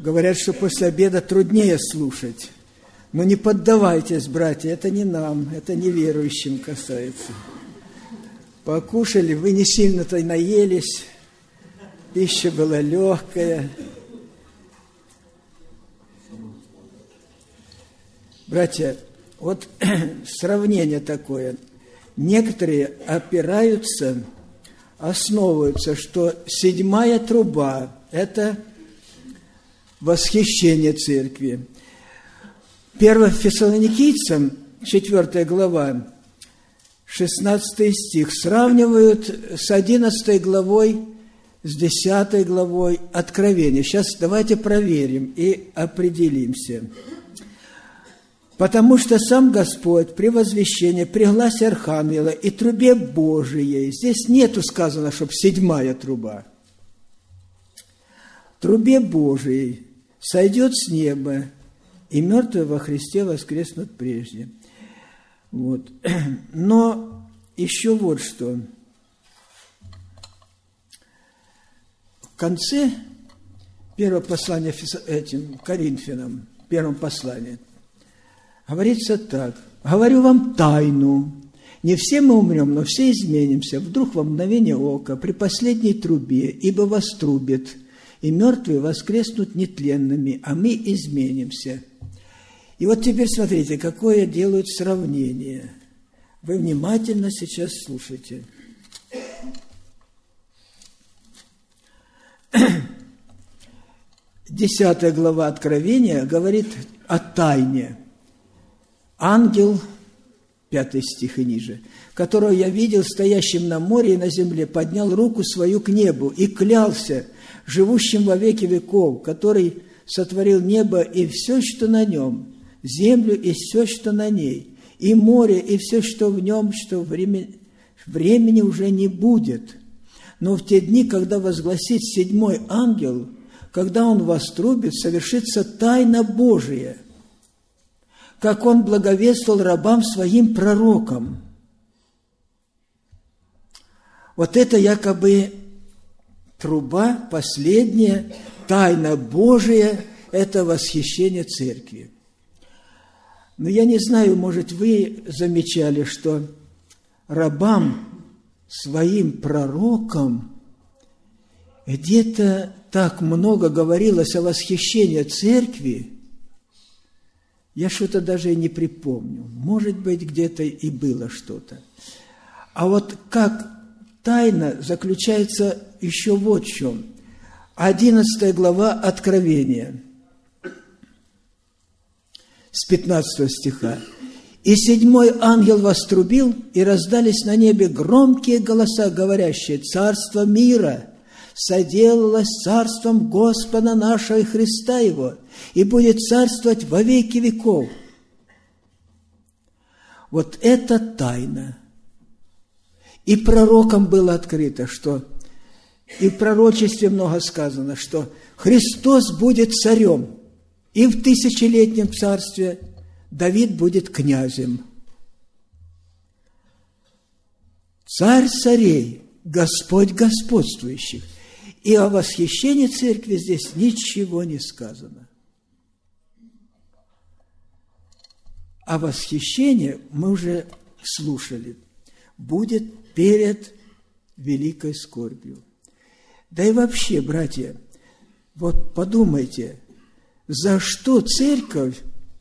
Говорят, что после обеда труднее слушать. Но не поддавайтесь, братья, это не нам, это неверующим касается. Покушали, вы не сильно-то наелись, пища была легкая. Братья, вот сравнение такое. Некоторые опираются, основываются, что 7-я труба – это восхищение церкви. 1 Фессалоникийцам, 4 глава, 16 стих, сравнивают с 11 главой, с 10 главой Откровения. Сейчас давайте проверим и определимся. «Потому что сам Господь при возвещении, при гласе архангела и трубе Божией». Здесь нету сказано, чтобы 7-я труба. «Трубе Божией сойдет с неба, и мертвые во Христе воскреснут прежде». Вот. Но еще вот что. В конце первого послания этим Коринфянам, первом послании, говорится так: «Говорю вам тайну, не все мы умрем, но все изменимся, вдруг во мгновение ока, при последней трубе, ибо вострубит, и мертвые воскреснут нетленными, а мы изменимся». И вот теперь смотрите, какое делают сравнение. Вы внимательно сейчас слушайте. 10 глава Откровения говорит о тайне. Ангел, 5 стих и ниже, которого я видел стоящим на море и на земле, поднял руку свою к небу и клялся живущим во веки веков, который сотворил небо и все, что на нем, землю и все, что на ней, и море, и все, что в нем, что времени уже не будет. Но в те дни, когда возгласит 7-й ангел, когда он вострубит, совершится тайна Божия, как он благовествовал рабам своим пророкам. Вот это якобы труба, последняя, тайна Божия, это восхищение церкви. Но я не знаю, может, вы замечали, что рабам, своим пророкам, где-то так много говорилось о восхищении церкви, я что-то даже и не припомню. Может быть, где-то и было что-то. А вот как тайна заключается еще вот в чем. 11 глава Откровения, с 15 стиха. «И 7-й ангел вострубил, и раздались на небе громкие голоса, говорящие: Царство мира соделалось царством Господа нашего и Христа Его, и будет царствовать во веки веков». Вот это тайна. И пророкам было открыто, что и в пророчестве много сказано, что Христос будет царем, и в 1000-летнем царстве Давид будет князем. Царь царей, Господь господствующих. И о восхищении церкви здесь ничего не сказано. А восхищение, мы уже слушали, будет перед великой скорбью. Да и вообще, братья, вот подумайте, за что церковь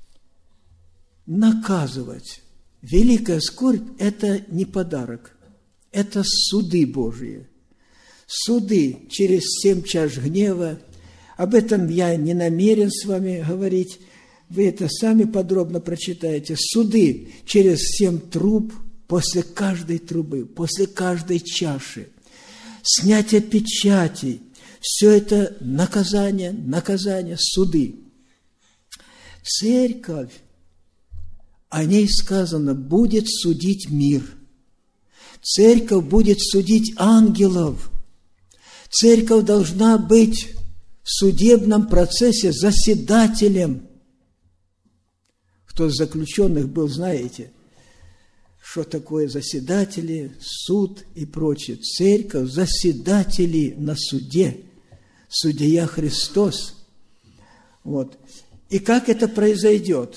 наказывать? Великая скорбь – это не подарок, это суды Божьи. Суды через 7 чаш гнева. Об этом я не намерен с вами говорить. Вы это сами подробно прочитаете. Суды через 7 труб, после каждой трубы, после каждой чаши. Снятие печатей. Все это наказание, суды. Церковь, о ней сказано, будет судить мир. Церковь будет судить ангелов. Церковь должна быть в судебном процессе заседателем. Кто из заключенных был, знаете, что такое заседатели, суд и прочее. Церковь – заседатели на суде. Судья Христос. Вот. И как это произойдет?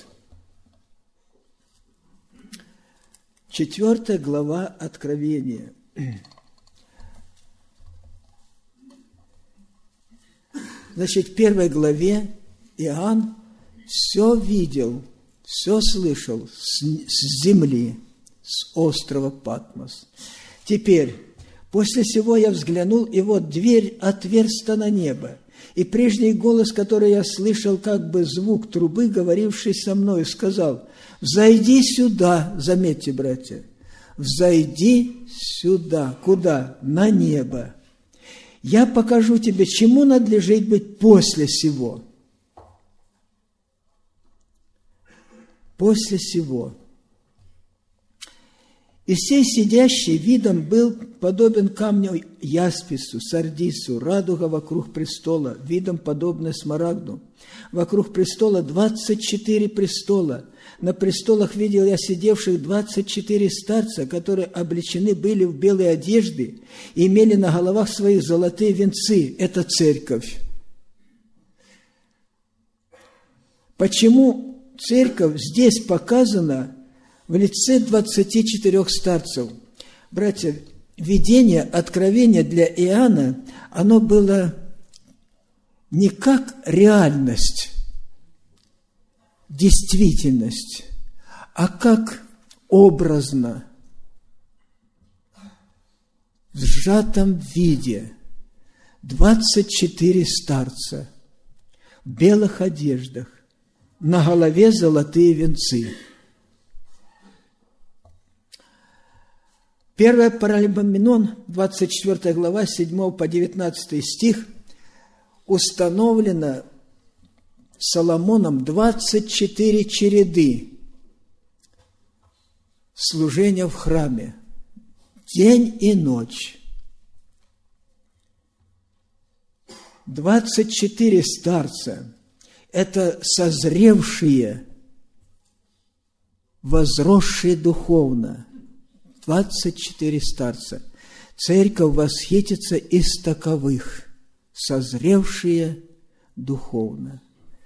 4 глава Откровения. Значит, в 1 главе Иоанн все видел, все слышал с земли, с острова Патмос. Теперь, после сего я взглянул, и вот дверь отверста на небо. И прежний голос, который я слышал, как бы звук трубы, говоривший со мною, сказал: «Взойди сюда», заметьте, братья, «взойди сюда». Куда? На небо. «Я покажу тебе, чему надлежит быть после сего». После сего. И сей сидящий видом был подобен камню яспису, сардису, радуга вокруг престола, видом подобно смарагду. Вокруг престола 24 престола. На престолах видел я сидевших 24 старца, которые облечены были в белые одежды и имели на головах своих золотые венцы. Это церковь. Почему церковь здесь показана в лице 24 старцев? Братья, видение, откровение для Иоанна, оно было не как реальность, действительность, а как образно, в сжатом виде. 24 старца в белых одеждах, на голове золотые венцы. 1 Паралипоменон, 24 глава, 7 по 19 стих, установлено Соломоном 24 череды служения в храме, день и ночь. 24 старца – это созревшие, возросшие духовно. 24 старца. Церковь восхитится из таковых, созревшие духовно.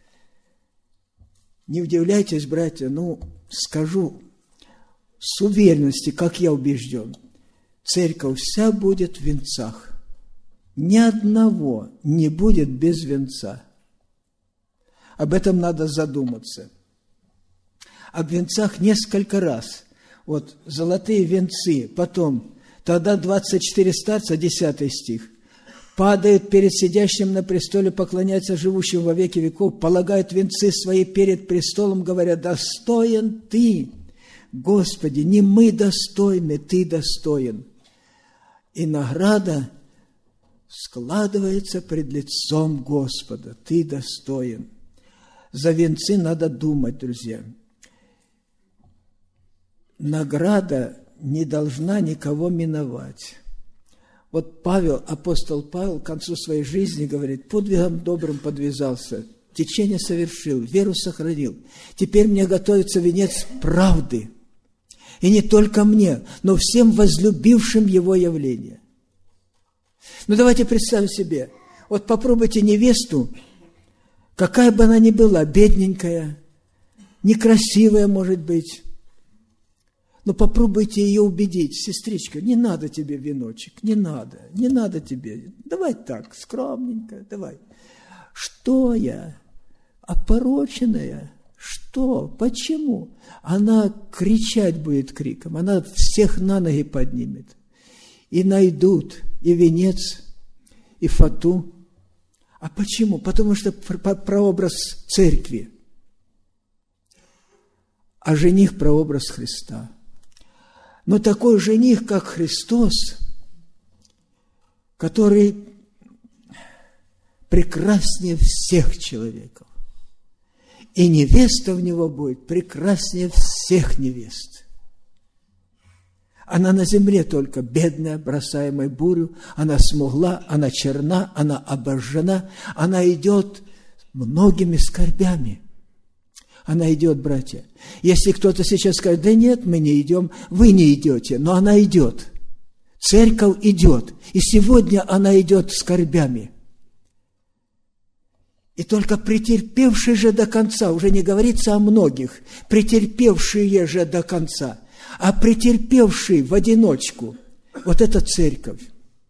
Не удивляйтесь, братья, скажу с уверенностью, как я убежден, церковь вся будет в венцах. Ни одного не будет без венца. Об этом надо задуматься. Об венцах несколько раз. Вот золотые венцы, потом, тогда 24 старца, 10 стих, падают перед сидящим на престоле, поклоняются живущим во веки веков, полагают венцы свои перед престолом, говоря: «Достоин Ты, Господи, не мы достойны, Ты достоин». И награда складывается пред лицом Господа: Ты достоин. За венцы надо думать, друзья. Награда не должна никого миновать. Вот апостол Павел к концу своей жизни говорит: подвигом добрым подвязался, течение совершил, веру сохранил. Теперь мне готовится венец правды. И не только мне, но всем возлюбившим его явление. Давайте представим себе, вот попробуйте невесту, какая бы она ни была, бедненькая, некрасивая, может быть, но попробуйте ее убедить: сестричка, не надо тебе веночек, не надо тебе, давай так, скромненько, давай. Что я? Опороченная? Что? Почему? Она кричать будет криком, она всех на ноги поднимет. И найдут и венец, и фату. А почему? Потому что прообраз церкви, а жених прообраз Христа. Но такой жених, как Христос, который прекраснее всех человеков, и невеста в него будет прекраснее всех невест. Она на земле только бедная, бросаемая бурю, она смугла, она черна, она обожжена, она идет многими скорбями. Она идет, братья. Если кто-то сейчас скажет: да нет, мы не идем, вы не идете, но она идет. Церковь идет, и сегодня она идет скорбями. И только претерпевшие же до конца, уже не говорится о многих, претерпевшие же до конца, а претерпевшие в одиночку, вот это церковь.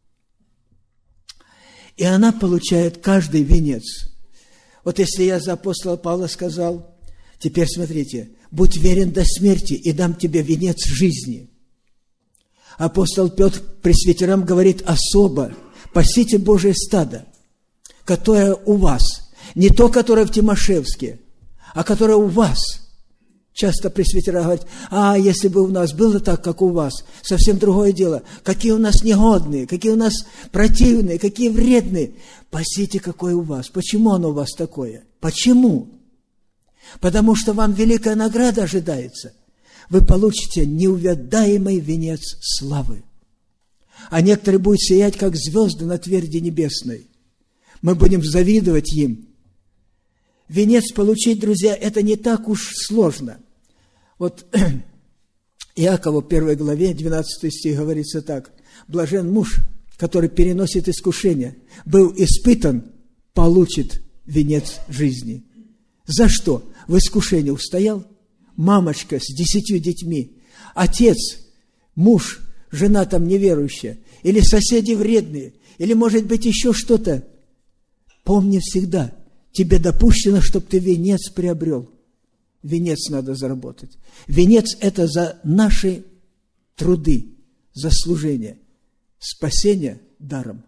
И она получает каждый венец. Вот если я за апостола Павла сказал, теперь смотрите, будь верен до смерти, и дам тебе венец жизни. Апостол Петр пресвитерам говорит особо, пасите Божие стадо, которое у вас, не то, которое в Тимошевске, а которое у вас. Часто пресвитера говорят, если бы у нас было так, как у вас, совсем другое дело. Какие у нас негодные, какие у нас противные, какие вредные. Пасите, какое у вас. Почему оно у вас такое? Почему? Потому что вам великая награда ожидается. Вы получите неувядаемый венец славы. А некоторые будут сиять, как звезды на тверди небесной. Мы будем завидовать им. Венец получить, друзья, это не так уж сложно. Вот Иакова, 1 главе, 12 стих говорится так. Блажен муж, который переносит искушение, был испытан, получит венец жизни. За что? В искушении устоял? Мамочка с 10 детьми, отец, муж, жена там неверующая, или соседи вредные, или, может быть, еще что-то. Помни всегда, тебе допущено, чтобы ты венец приобрел. Венец надо заработать. Венец – это за наши труды, за служение. Спасение даром.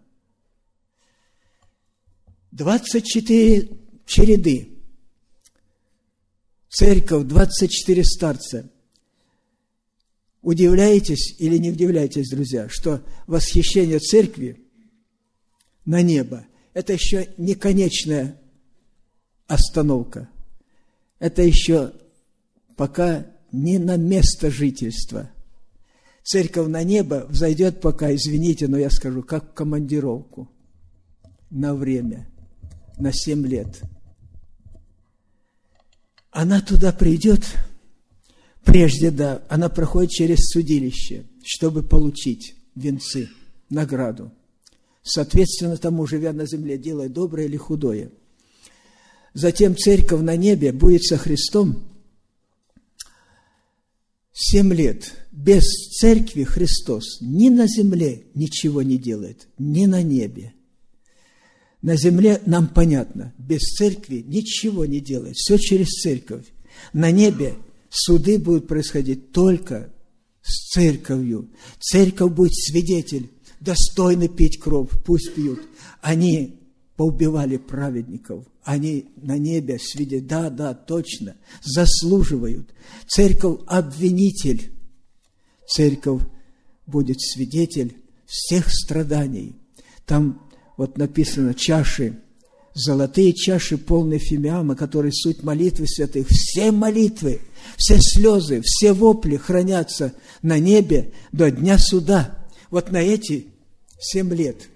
24 череды. Церковь, 24 старца. Удивляетесь или не удивляетесь, друзья, что восхищение церкви на небо – это еще не конечная остановка. Это еще пока не на место жительства. Церковь на небо взойдет пока, извините, но я скажу, как в командировку на время, на 7 лет. Она туда придет, прежде, она проходит через судилище, чтобы получить венцы, награду. Соответственно тому, живя на земле, делая доброе или худое. Затем церковь на небе будет со Христом 7 лет. Без церкви Христос ни на земле ничего не делает, ни на небе. На земле нам понятно, без церкви ничего не делает, все через церковь. На небе суды будут происходить только с церковью. Церковь будет свидетель, достойны пить кровь, пусть пьют. Они поубивали праведников, они на небе свидетель, да, точно, заслуживают. Церковь – обвинитель, церковь будет свидетель всех страданий. Там вот написано чаши, золотые чаши, полные фимиама, которые суть молитвы святых. Все молитвы, все слезы, все вопли хранятся на небе до дня суда. Вот на эти 7 лет,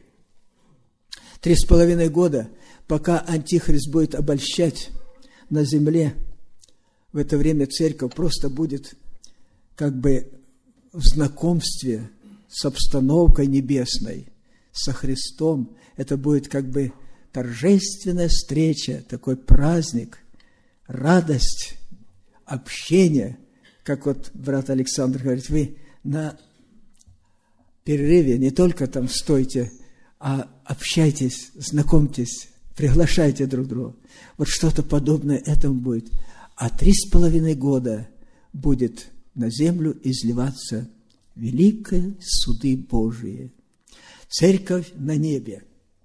3,5 года, пока Антихрист будет обольщать на земле, в это время церковь просто будет как бы в знакомстве с обстановкой небесной, со Христом. Это будет как бы торжественная встреча, такой праздник, радость, общение. Как вот брат Александр говорит, вы на перерыве не только там стойте, а общайтесь, знакомьтесь, приглашайте друг друга. Вот что-то подобное этому будет. А 3,5 года будет на землю изливаться великие суды Божии. Церковь на небе.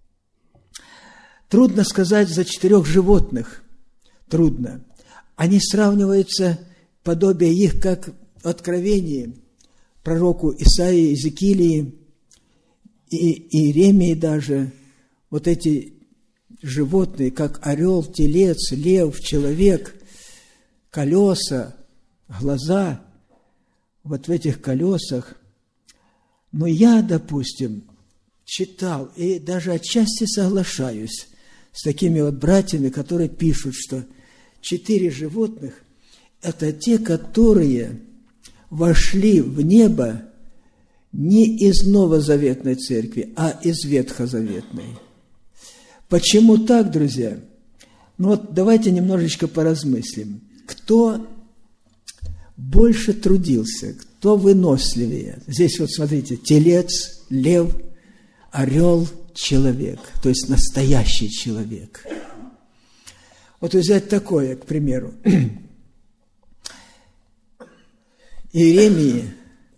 Трудно сказать за 4 животных. Трудно. Они сравниваются, подобие их, как в Откровении, пророку Исаии, Иезекиилии и Иеремии даже. Вот эти животные, как орел, телец, лев, человек, колеса, глаза. Вот в этих колесах. Но я, допустим, читал и даже отчасти соглашаюсь с такими вот братьями, которые пишут, что 4 животных – это те, которые вошли в небо не из новозаветной церкви, а из ветхозаветной. Почему так, друзья? Ну вот давайте немножечко поразмыслим. Кто больше трудился, кто выносливее? Здесь вот смотрите, телец, лев, орел, человек, то есть настоящий человек. Вот взять такое, к примеру. Иеремии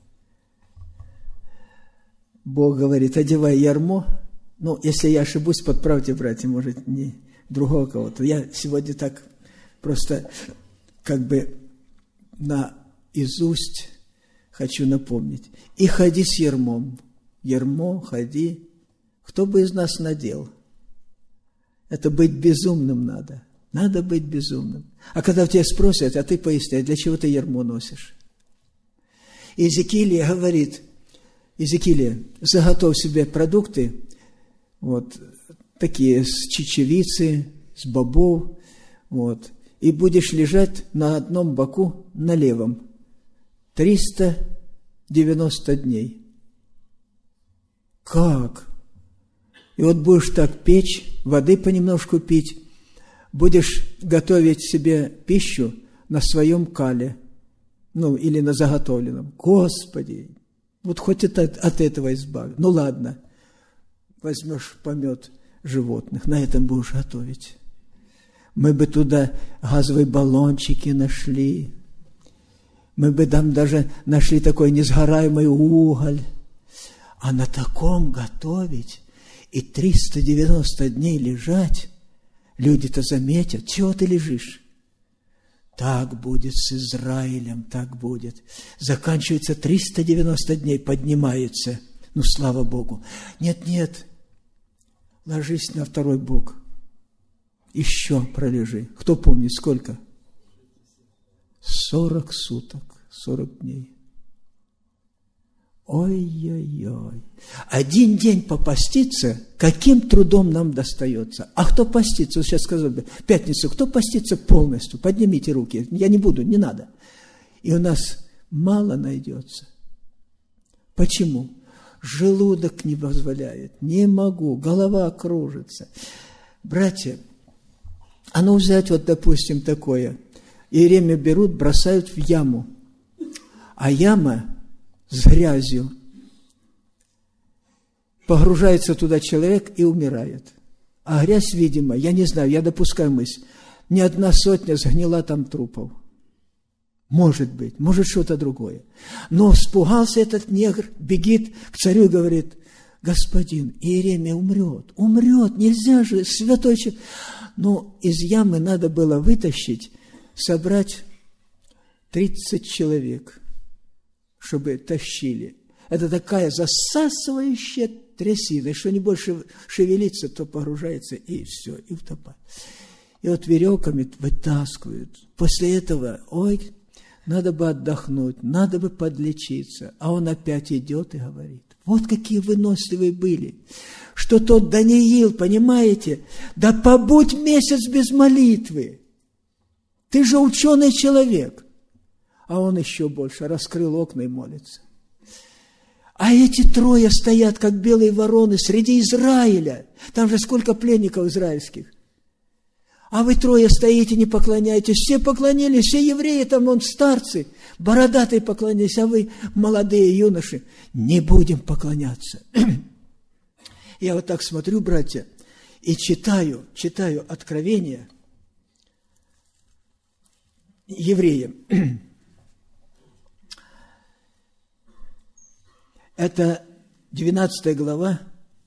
Бог говорит: одевай ярмо. Ну, если я ошибусь, подправьте, братья, может, не другого кого-то. Я сегодня так просто как бы наизусть хочу напомнить. И ходи с ярмом. Ярмо, ходи. Кто бы из нас надел? Это быть безумным надо. Надо быть безумным. А когда тебя спросят, а ты поясняй, для чего ты ярмо носишь? Иезекиилия говорит: Иезекиилия, заготовь себе продукты, вот, такие с чечевицы, с бобов, вот, и будешь лежать на одном боку, на левом, 390 дней. Как? И вот будешь так печь, воды понемножку пить, будешь готовить себе пищу на своем кале, ну, или на заготовленном. Господи, вот хоть от этого избавь. Ну, ладно, возьмешь помет животных, на этом будешь готовить. Мы бы туда газовые баллончики нашли, мы бы там даже нашли такой несгораемый уголь. А на таком готовить и 390 дней лежать, люди-то заметят, чего ты лежишь. Так будет с Израилем, так будет. Заканчивается 390 дней, поднимается. Ну, слава Богу. Нет, ложись на второй бок. Еще пролежи. Кто помнит, сколько? 40 суток, 40 дней. Ой-ой-ой. Один день попаститься, каким трудом нам достается. А кто постится? Вот сейчас сказал бы, в пятницу, кто постится полностью? Поднимите руки. Я не буду, не надо. И у нас мало найдется. Почему? Желудок не позволяет. Не могу, голова кружится. Братья, а ну взять вот, допустим, такое. Иеремию берут, бросают в яму. А яма с грязью. Погружается туда человек и умирает. А грязь, видимо, я не знаю, я допускаю мысль, не одна сотня сгнила там трупов. Может быть, может что-то другое. Но испугался этот негр, бегит к царю и говорит: господин, Иеремия умрет, нельзя же, святой человек. Но из ямы надо было вытащить, собрать 30 человек, чтобы тащили. Это такая засасывающая трясина, что не больше шевелится, то погружается, и все, и утопает. И вот веревками вытаскивают. После этого, ой, надо бы отдохнуть, надо бы подлечиться. А он опять идет и говорит. Вот какие выносливые были. Что тот Даниил, понимаете, да побудь месяц без молитвы. Ты же ученый человек. А он еще больше раскрыл окна и молится. А эти трое стоят, как белые вороны, среди Израиля. Там же сколько пленников израильских. А вы трое стоите, не поклоняетесь. Все поклонились, все евреи, там вон старцы, бородатые поклонились, а вы, молодые юноши, не будем поклоняться. Я вот так смотрю, братья, и читаю Откровение евреям. Это 12 глава,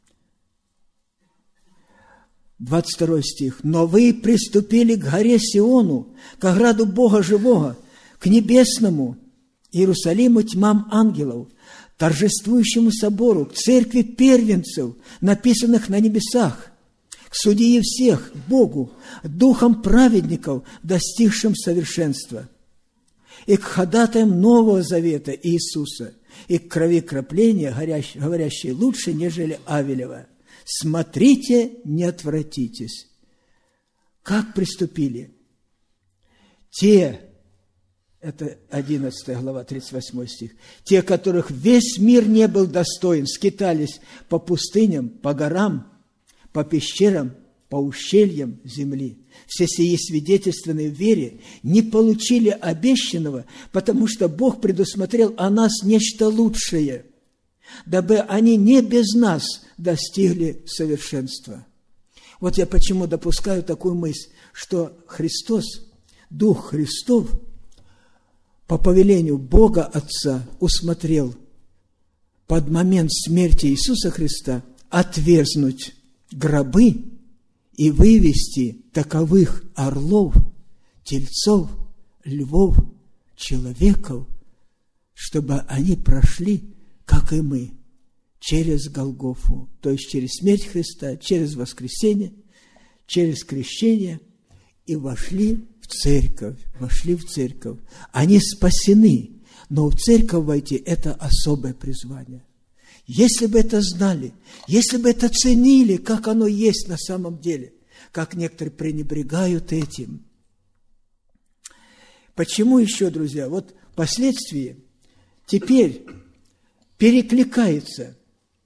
22 стих. «Но вы приступили к горе Сиону, к ограду Бога живого, к небесному Иерусалиму тьмам ангелов, торжествующему собору, к церкви первенцев, написанных на небесах, к судье всех, Богу, духом праведников, достигшим совершенства, и к ходатаям Нового Завета Иисуса, и к крови крапления, говорящей лучше, нежели Авелева. Смотрите, не отвратитесь». Как приступили? Те, это 11 глава, 38 стих, те, которых весь мир не был достоин, скитались по пустыням, по горам, по пещерам по ущельям земли. Все сии свидетельственные в вере не получили обещанного, потому что Бог предусмотрел о нас нечто лучшее, дабы они не без нас достигли совершенства. Вот я почему допускаю такую мысль, что Христос, Дух Христов, по повелению Бога Отца усмотрел под момент смерти Иисуса Христа отверзнуть гробы и вывести таковых орлов, тельцов, львов, человеков, чтобы они прошли, как и мы, через Голгофу, то есть через смерть Христа, через воскресение, через крещение, и вошли в церковь, Они спасены, но в церковь войти – это особое призвание. Если бы это знали, если бы это ценили, как оно есть на самом деле, как некоторые пренебрегают этим. Почему еще, друзья? Вот впоследствии теперь перекликается.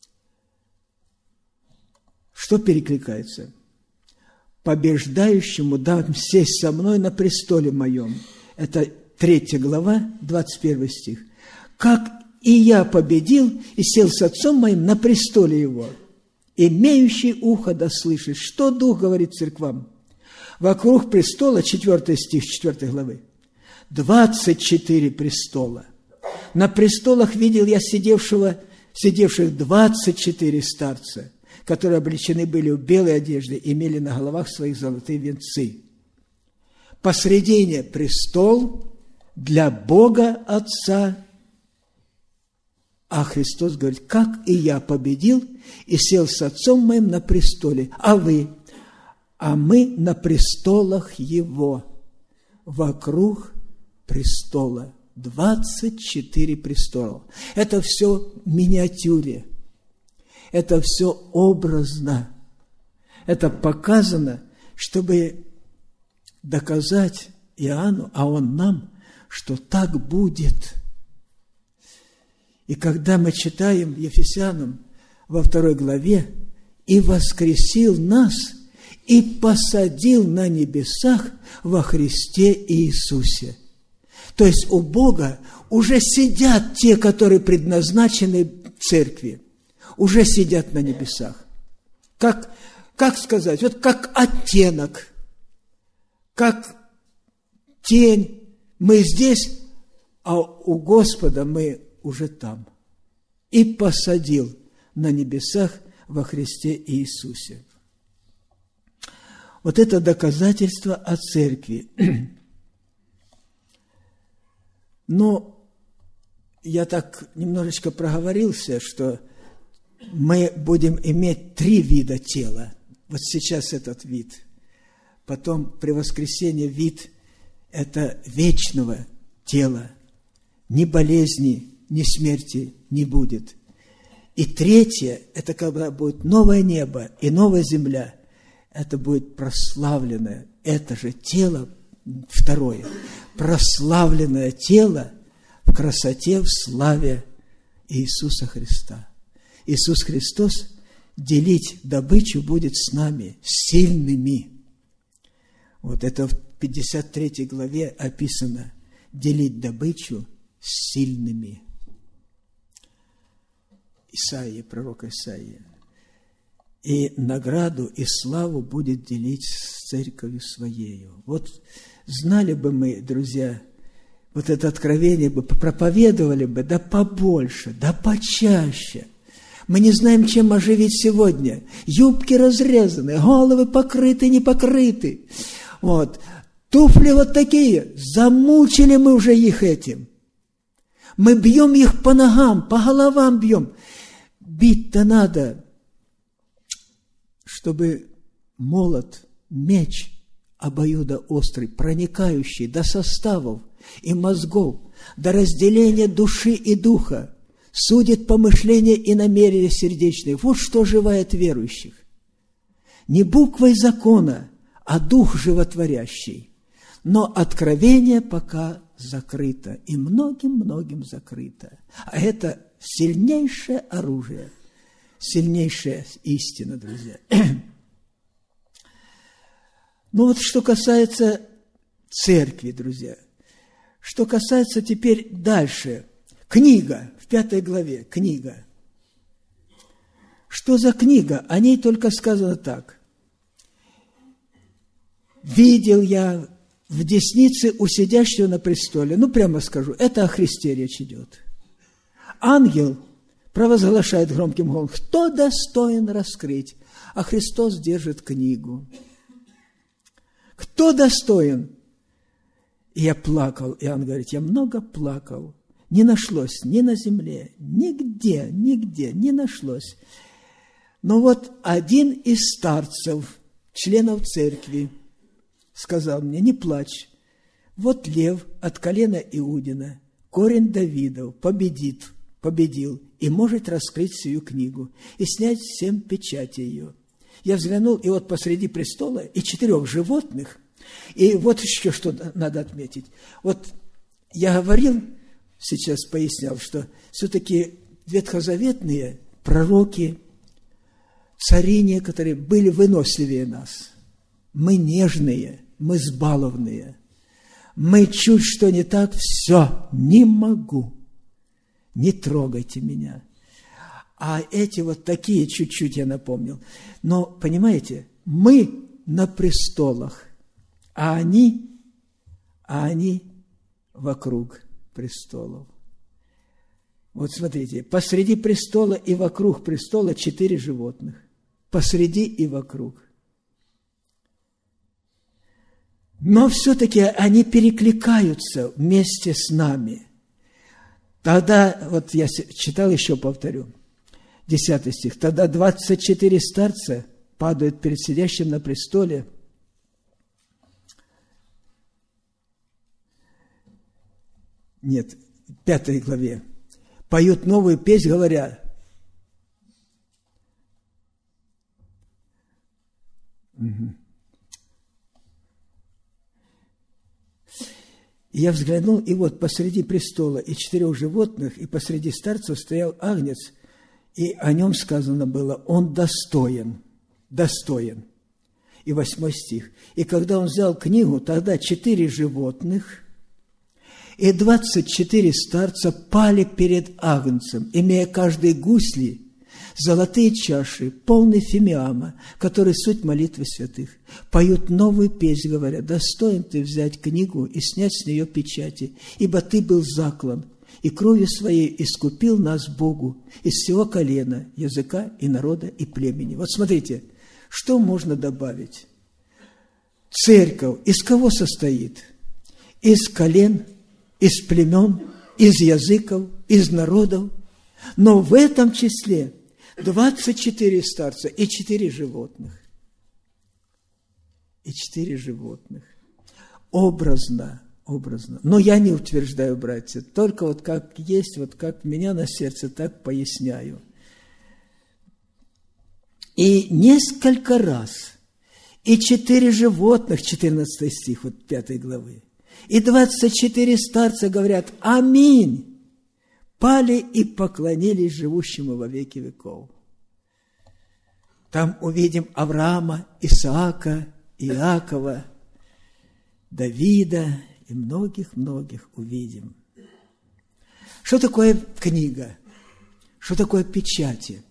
Что перекликается? «Побеждающему дам сесть со мной на престоле моем». Это 3 глава, 21 стих. «Как и я победил и сел с Отцом моим на престоле его, имеющий ухо да слышит, что Дух говорит церквам». Вокруг престола, 4 стих 4 главы, 24 престола. На престолах видел я сидевших 24 старца, которые облечены были в белые одежды, имели на головах своих золотые венцы. Посредине престол для Бога Отца. А Христос говорит: как и я победил и сел с Отцом моим на престоле, а вы? А мы на престолах Его, вокруг престола. 24 престола. Это все в миниатюре. Это все образно. Это показано, чтобы доказать Иоанну, а он нам, что так будет. И когда мы читаем Ефесянам во 2 главе: «И воскресил нас, и посадил на небесах во Христе Иисусе». То есть у Бога уже сидят те, которые предназначены церкви, уже сидят на небесах. Как сказать? Вот как оттенок, как тень. Мы здесь, а у Господа мы уже там. И посадил на небесах во Христе Иисусе. Вот это доказательство о церкви. Но я так немножечко проговорился, что мы будем иметь 3 вида тела. Вот сейчас этот вид. Потом при воскресении вид это вечного тела. Ни болезни, ни смерти не будет. И 3, это когда будет новое небо и новая земля. Это будет прославленное, это же тело, 2, прославленное тело в красоте, в славе Иисуса Христа. Иисус Христос делить добычу будет с нами, сильными. Вот это в 53 главе описано: делить добычу с сильными. Исаия, пророк Исаия. И награду, и славу будет делить с церковью своею. Вот знали бы мы, друзья, вот это откровение бы, проповедовали бы, да побольше, да почаще. Мы не знаем, чем оживить сегодня. Юбки разрезаны, головы покрыты, не покрыты. Вот. Туфли вот такие. Замучили мы уже их этим. Мы бьем их по ногам, по головам бьем. Бить-то надо, чтобы молот, меч обоюдоострый, проникающий до составов и мозгов, до разделения души и духа, судит помышления и намерения сердечные. Вот что оживает верующих. Не буквой закона, а дух животворящий. Но откровение пока закрыто, и многим-многим закрыто. А это сильнейшее оружие, сильнейшая истина, друзья. Ну вот что касается церкви, друзья, что касается теперь дальше, книга, в 5 главе, книга. Что за книга? О ней только сказано так. «Видел я в деснице у сидящего на престоле». Ну, прямо скажу, это о Христе речь идет. Ангел провозглашает громким голосом: «Кто достоин раскрыть?» А Христос держит книгу. Кто достоин? И я плакал. И ангел говорит: я много плакал. Не нашлось ни на земле, нигде не нашлось. Но вот один из старцев, членов церкви, сказал мне: не плачь. Вот лев от колена Иудина, корень Давидов, победил и может раскрыть сию книгу и снять 7 печатей ее. Я взглянул, и вот посреди престола и 4 животных. И вот еще что надо отметить. Вот я говорил, сейчас пояснял, что все-таки ветхозаветные пророки, цари некоторые были выносливее нас. Мы нежные, мы сбалованные. Мы чуть что не так, все, не могу. Не трогайте меня. А эти вот такие чуть-чуть я напомнил. Но, понимаете, мы на престолах, а они вокруг престолов. Вот смотрите, посреди престола и вокруг престола 4 животных. Посреди и вокруг. Но все-таки они перекликаются вместе с нами. Тогда, вот я читал, еще повторю, 10 стих. Тогда 24 старца падают перед сидящим на престоле. Нет, в 5 главе. Поют новую песнь, говоря: Я взглянул, и вот посреди престола и 4 животных, и посреди старцев стоял агнец, и о нем сказано было: он достоин. И 8 стих. И когда он взял книгу, тогда 4 животных и 24 старца пали перед агнцем, имея каждый гусли, золотые чаши, полные фимиама, которые суть молитвы святых. Поют новую песнь, говоря: достоин ты взять книгу и снять с нее печати, ибо ты был заклан, и кровью своей искупил нас Богу из всего колена, языка и народа и племени. Вот смотрите, что можно добавить? Церковь из кого состоит? Из колен, из племен, из языков, из народов. Но в этом числе 24 старца и 4 животных. И 4 животных. Образно. Но я не утверждаю, братья, только вот как есть, вот как меня на сердце, так поясняю. И несколько раз, и 4 животных, 14 стих, вот 5 главы, и 24 старца говорят: аминь, пали и поклонились живущему во веки веков. Там увидим Авраама, Исаака, Иакова, Давида и многих-многих увидим. Что такое книга? Что такое печати?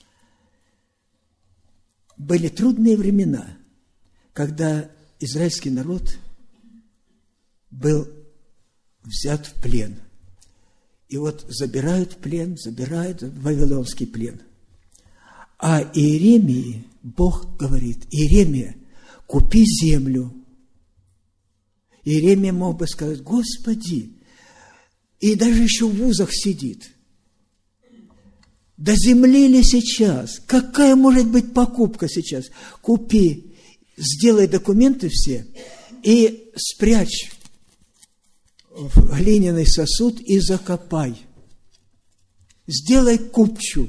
Были трудные времена, когда израильский народ был взят в плен. И вот забирают в вавилонский плен. А Иеремии Бог говорит: Иеремия, купи землю. Иеремия мог бы сказать: Господи, и даже еще в вузах сидит. До земли ли сейчас? Какая может быть покупка сейчас? Купи, сделай документы все и спрячь в глиняный сосуд и закопай. Сделай купчу.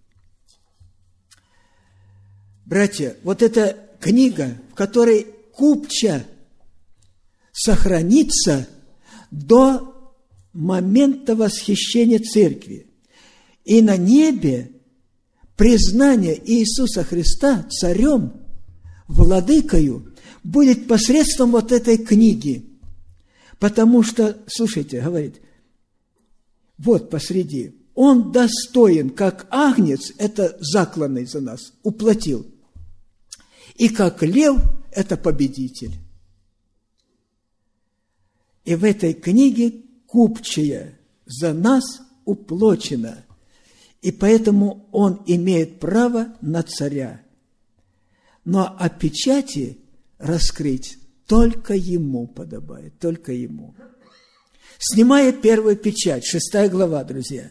Братья, вот эта книга, в которой купча сохранится до момента восхищения церкви. И на небе признание Иисуса Христа царем, владыкою будет посредством вот этой книги. Потому что, слушайте, говорит, вот посреди, он достоин, как агнец, это закланный за нас, уплатил, и как лев, это победитель. И в этой книге купчая за нас уплочена, и поэтому он имеет право на царя. Но о печати раскрыть только ему подобает, только ему. Снимая первую печать, 6 глава, друзья,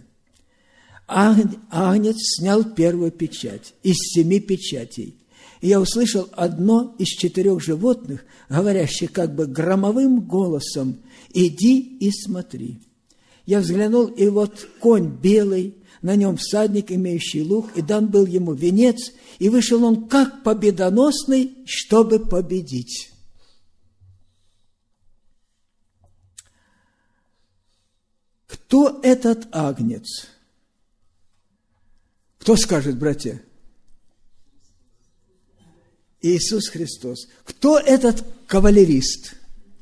агнец снял первую печать из 7 печатей. И я услышал одно из 4 животных, говорящих как бы громовым голосом: «Иди и смотри». Я взглянул, и вот конь белый, на нем всадник, имеющий лук, и дан был ему венец, и вышел он как победоносный, чтобы победить. Кто этот агнец? Кто скажет, братья? Иисус Христос. Кто этот кавалерист?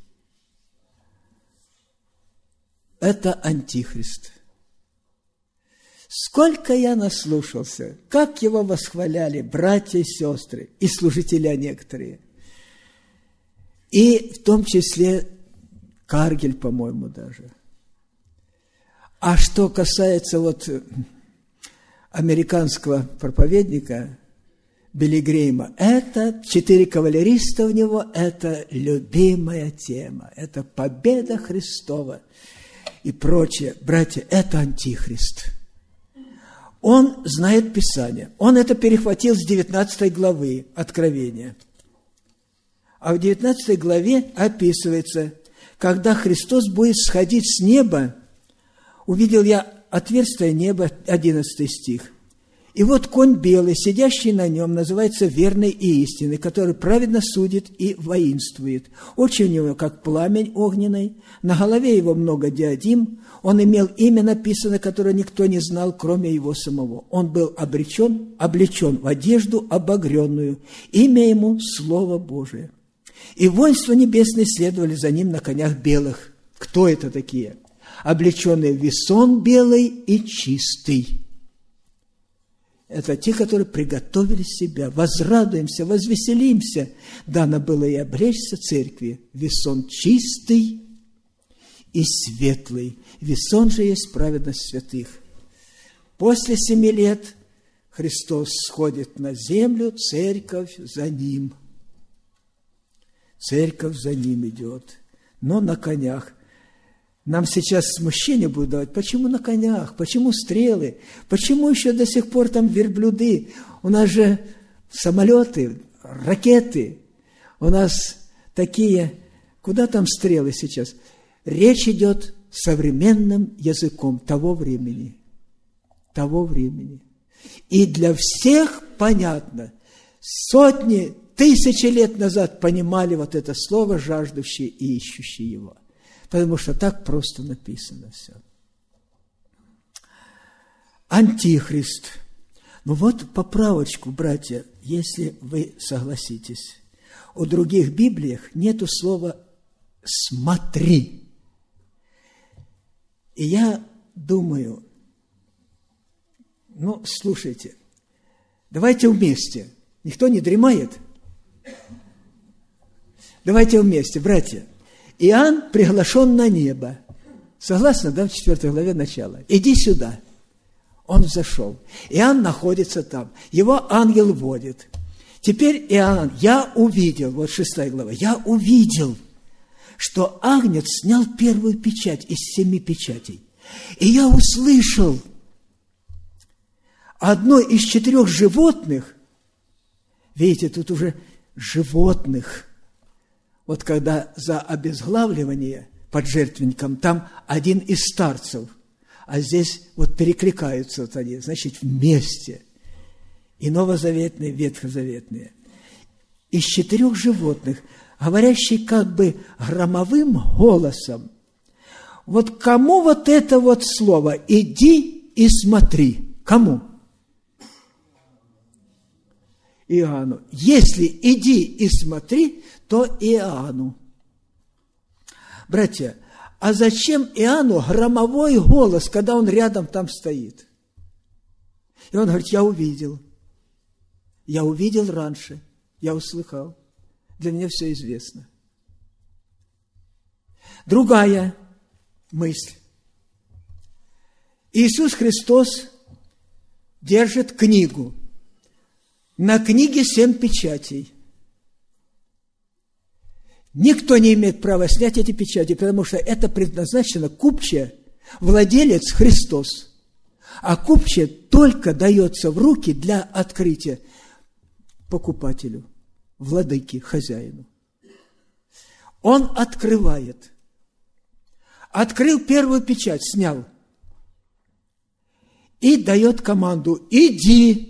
Это Антихрист. Сколько я наслушался, как его восхваляли братья и сестры, и служителя некоторые. И в том числе Каргель, по-моему, даже. А что касается вот американского проповедника Билли Грейма, это 4 кавалериста у него, это любимая тема, это победа Христова и прочее. Братья, это Антихрист. Он знает Писание. Он это перехватил с 19 главы Откровения. А в 19 главе описывается, когда Христос будет сходить с неба, увидел я отверстие неба, 11 стих. И вот конь белый, сидящий на нем, называется верный и истинный, который праведно судит и воинствует. Очи у него, как пламень огненный, на голове его много диадим. Он имел имя написано, которое никто не знал, кроме его самого. Он был облечен в одежду обогренную. Имя ему – Слово Божие. И воинства небесные следовали за ним на конях белых. Кто это такие? Облеченные в весон белый и чистый. Это те, которые приготовили себя. Возрадуемся, возвеселимся. Дано было и облечься церкви. Весон чистый и светлый. Весон же есть праведность святых. После 7 лет Христос сходит на землю, церковь за ним. Церковь за ним идет, но на конях. Нам сейчас смущение будет давать. Почему на конях? Почему стрелы? Почему еще до сих пор там верблюды? У нас же самолеты, ракеты. У нас такие... Куда там стрелы сейчас? Речь идет современным языком того времени. Того времени. И для всех понятно. Сотни, тысячи лет назад понимали вот это слово, жаждущие и ищущие его. Потому что так просто написано все. Антихрист. Ну вот поправочку, братья, если вы согласитесь. У других Библиях нету слова «смотри». И я думаю, ну, слушайте, давайте вместе. Никто не дремает? Давайте вместе, братья. Иоанн приглашен на небо. Согласно, да, в 4 главе начала. Иди сюда. Он взошел. Иоанн находится там. Его ангел водит. Теперь Иоанн, я увидел, вот 6 глава, я увидел, что агнец снял первую печать из 7 печатей. И я услышал одно из 4 животных, видите, тут уже животных. Вот когда за обезглавливание под жертвенником, там один из старцев, а здесь вот перекликаются вот они, значит, вместе. И новозаветные, ветхозаветные. Из 4 животных, говорящие как бы громовым голосом. Вот кому вот это вот слово «иди и смотри»? Кому? Иоанну. Если иди и смотри, то Иоанну. Братья, а зачем Иоанну громовой голос, когда он рядом там стоит? И он говорит, я увидел раньше, я услыхал, для меня все известно. Другая мысль. Иисус Христос держит книгу. На книге 7 печатей. Никто не имеет права снять эти печати, потому что это предназначено купче, владелец Христос. А купче только дается в руки для открытия покупателю, владыке, хозяину. Он открывает. Открыл первую печать, снял. И дает команду: иди.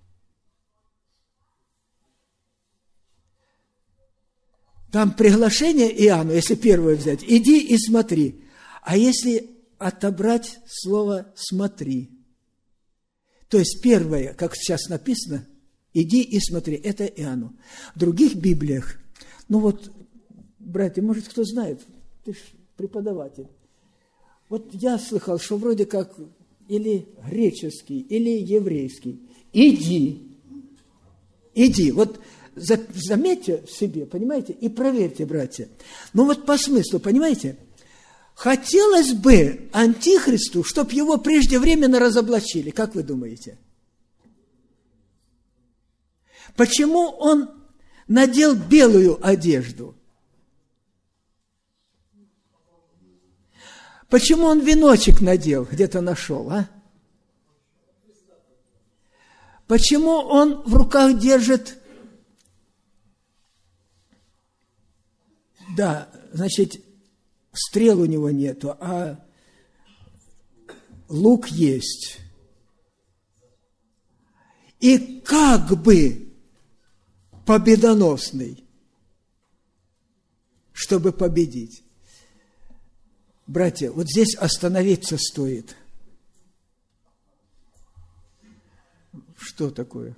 Там приглашение Иоанну, если первое взять, иди и смотри. А если отобрать слово «смотри», то есть первое, как сейчас написано, иди и смотри, это Иоанну. В других Библиях, ну вот, братья, может, кто знает, ты же преподаватель. Вот я слыхал, что вроде как или греческий, или еврейский. Иди. Вот заметьте в себе, понимаете, и проверьте, братья. Ну вот по смыслу, понимаете? Хотелось бы антихристу, чтобы его преждевременно разоблачили. Как вы думаете? Почему он надел белую одежду? Почему он веночек надел, где-то нашел, а? Почему он в руках держит, да, значит, стрел у него нету, а лук есть. И как бы победоносный, чтобы победить. Братья, вот здесь остановиться стоит. Что такое?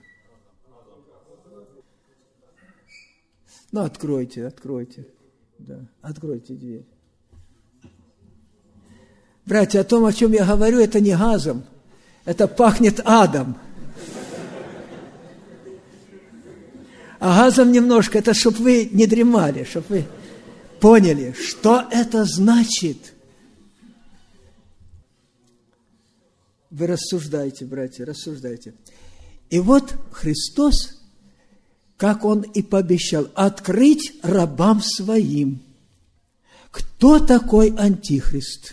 Ну, откройте. Да, откройте дверь. Братья, о том, о чем я говорю, это не газом, это пахнет адом. А газом немножко, это чтобы вы не дремали, чтобы вы поняли, что это значит. Вы рассуждайте, братья, рассуждайте. И вот Христос, как Он и пообещал, открыть рабам своим. Кто такой антихрист?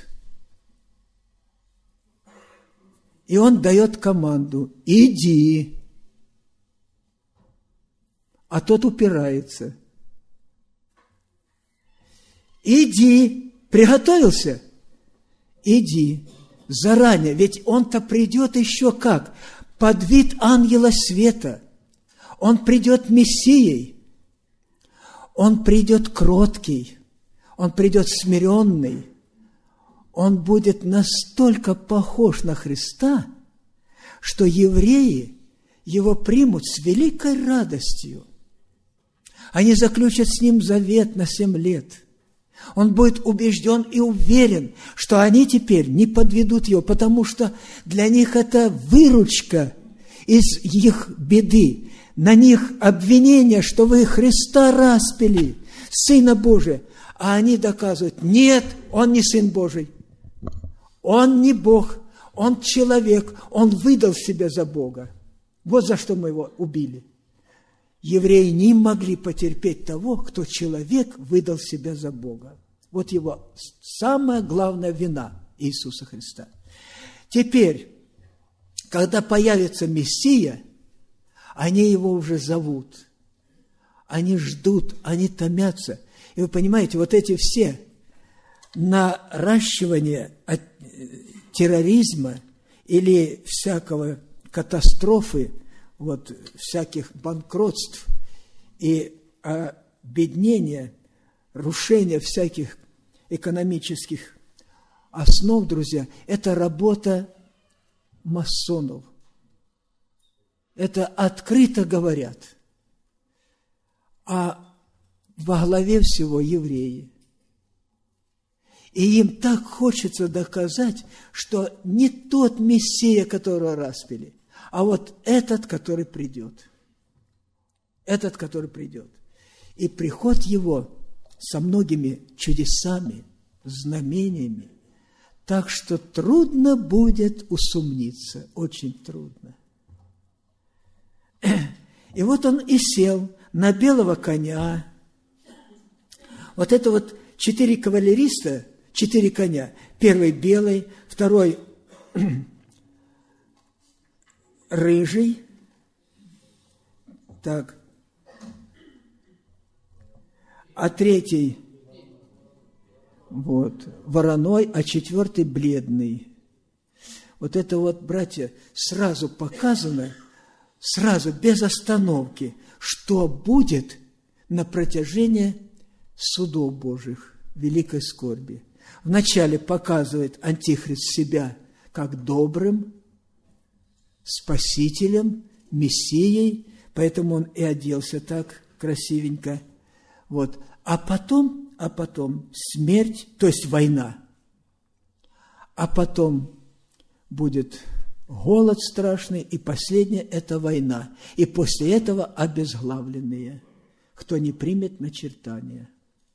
И Он дает команду: иди. А тот упирается. Иди. Приготовился? Иди. Заранее. Ведь он-то придет еще как? Под вид ангела света. Он придет Мессией. Он придет кроткий. Он придет смиренный. Он будет настолько похож на Христа, что евреи его примут с великой радостью. Они заключат с ним завет на 7 лет. Он будет убежден и уверен, что они теперь не подведут его, потому что для них это выручка из их беды. На них обвинение, что вы Христа распяли, Сына Божия. А они доказывают: нет, Он не Сын Божий, Он не Бог, Он человек, Он выдал себя за Бога. Вот за что мы его убили. Евреи не могли потерпеть того, кто человек выдал себя за Бога. Вот его самая главная вина Иисуса Христа. Теперь, когда появится Мессия, они его уже зовут. Они ждут, они томятся. И вы понимаете, вот эти все наращивания терроризма или всякого катастрофы, вот, всяких банкротств и обеднения, рушения всяких экономических основ, друзья, это работа масонов. Это открыто говорят. а во главе всего евреи. И им так хочется доказать, что не тот Мессия, которого распяли, а вот этот, который придет. Этот, который придет. И приход его со многими чудесами, знамениями, так что трудно будет усомниться, очень трудно. И вот он и сел на белого коня. Вот это вот 4 кавалериста, 4 коня. Первый белый, второй рыжий. Так. А третий вот, вороной, а 4 бледный. Вот это вот, братья, сразу показано, сразу, без остановки, что будет на протяжении судов Божьих, великой скорби. Вначале показывает Антихрист себя как добрым, спасителем, мессией, поэтому он и оделся так красивенько. Вот. А потом смерть, то есть война. А потом будет голод страшный, и последнее – это война. И после этого обезглавленные, кто не примет начертания.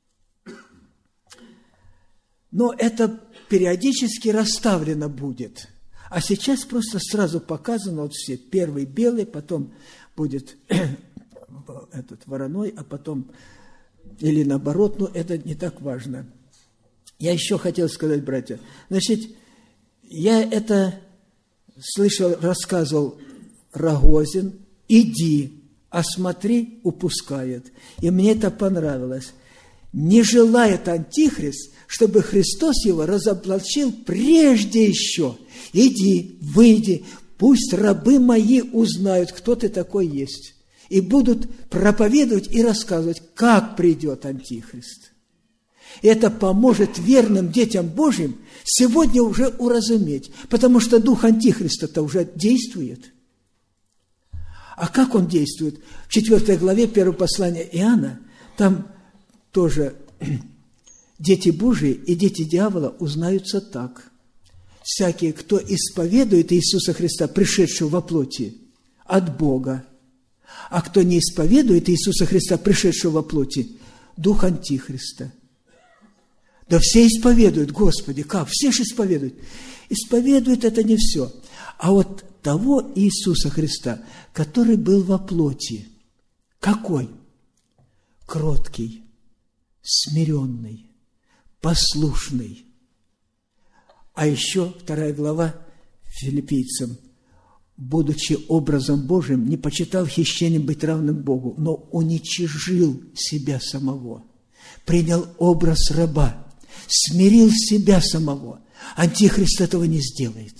Но это периодически расставлено будет. А сейчас просто сразу показано, вот все, первый белый, потом будет этот вороной, а потом, или наоборот, но это не так важно. Я еще хотел сказать, братья, значит, я это слышал, рассказывал Рогозин, иди, осмотри, упускает. И мне это понравилось. Не желает Антихрист, чтобы Христос его разоблачил прежде еще. Иди, выйди, пусть рабы мои узнают, кто ты такой есть. И будут проповедовать и рассказывать, как придет Антихрист. И это поможет верным детям Божьим сегодня уже уразуметь, потому что дух Антихриста-то уже действует. А как он действует? В 4 главе 1 послания Иоанна, там тоже дети Божии и дети дьявола узнаются так. Всякие, кто исповедует Иисуса Христа, пришедшего во плоти, от Бога, а кто не исповедует Иисуса Христа, пришедшего во плоти, дух Антихриста. Да все исповедуют, Господи, как? Все же исповедуют. Исповедуют это не все. А вот того Иисуса Христа, который был во плоти, какой? Кроткий, смиренный, послушный. А еще 2 глава Филиппийцам. Будучи образом Божьим, не почитал хищением быть равным Богу, но уничижил себя самого, принял образ раба, смирил себя самого. Антихрист этого не сделает.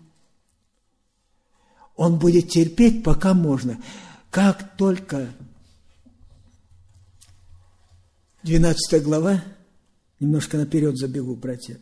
Он будет терпеть, пока можно. Как только 12 глава, немножко наперед забегу, братья.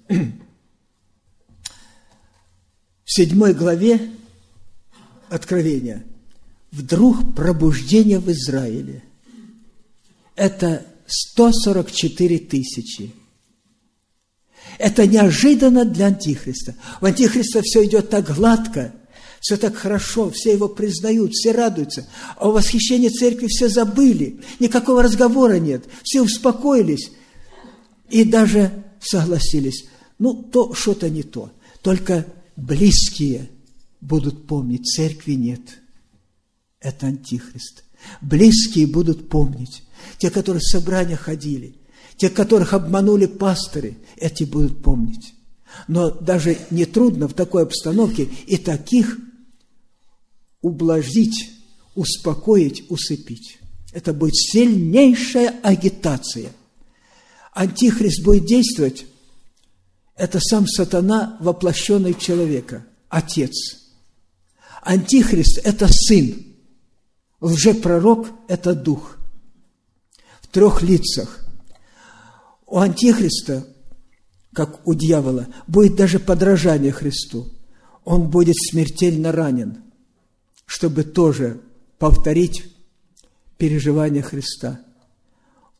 В 7 главе Откровения вдруг пробуждение в Израиле. Это 144 тысячи. Это неожиданно для Антихриста. У Антихриста все идет так гладко, все так хорошо, все его признают, все радуются. А о восхищении церкви все забыли, никакого разговора нет, все успокоились и даже согласились. Ну, то что-то не то. Только близкие будут помнить, церкви нет. Это Антихрист. Близкие будут помнить. Те, которые в собрания ходили, те, которых обманули пасторы, эти будут помнить. Но даже не трудно в такой обстановке и таких ублажить, успокоить, усыпить. Это будет сильнейшая агитация. Антихрист будет действовать. Это сам сатана, воплощенный в человека, Отец. Антихрист – это Сын. Лжепророк – это Дух. В 3 лицах. У Антихриста, как у дьявола, будет даже подражание Христу. Он будет смертельно ранен, чтобы тоже повторить переживания Христа.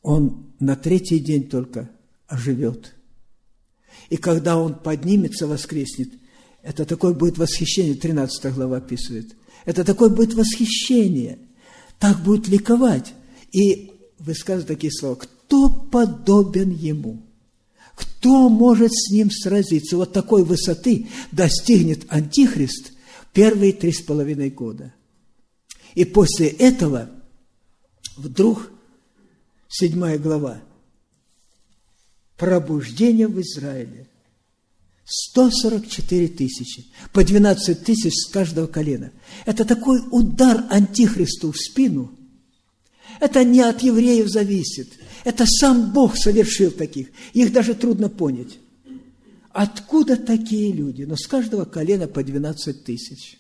он на третий день только оживет. И когда он поднимется, воскреснет, это такое будет восхищение, 13 глава описывает. Это такое будет восхищение, так будет ликовать. И высказывают такие слова: кто подобен ему? Кто может с ним сразиться? Вот такой высоты достигнет Антихрист первые 3,5 года. И после этого вдруг 7 глава. Пробуждение в Израиле. 144 тысячи. По 12 тысяч с каждого колена. Это такой удар Антихристу в спину. Это не от евреев зависит. Это сам Бог совершил таких. Их даже трудно понять. Откуда такие люди? Но с каждого колена по 12 тысяч.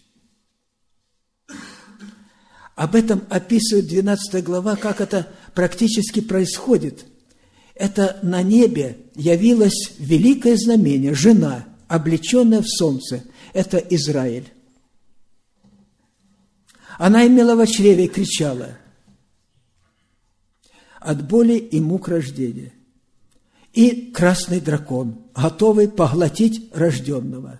Об этом описывает 12 глава, как это практически происходит. Это на небе явилось великое знамение, жена, облеченная в солнце. Это Израиль. Она имела в чреве и кричала от боли и мук рождения. И красный дракон, готовый поглотить рожденного.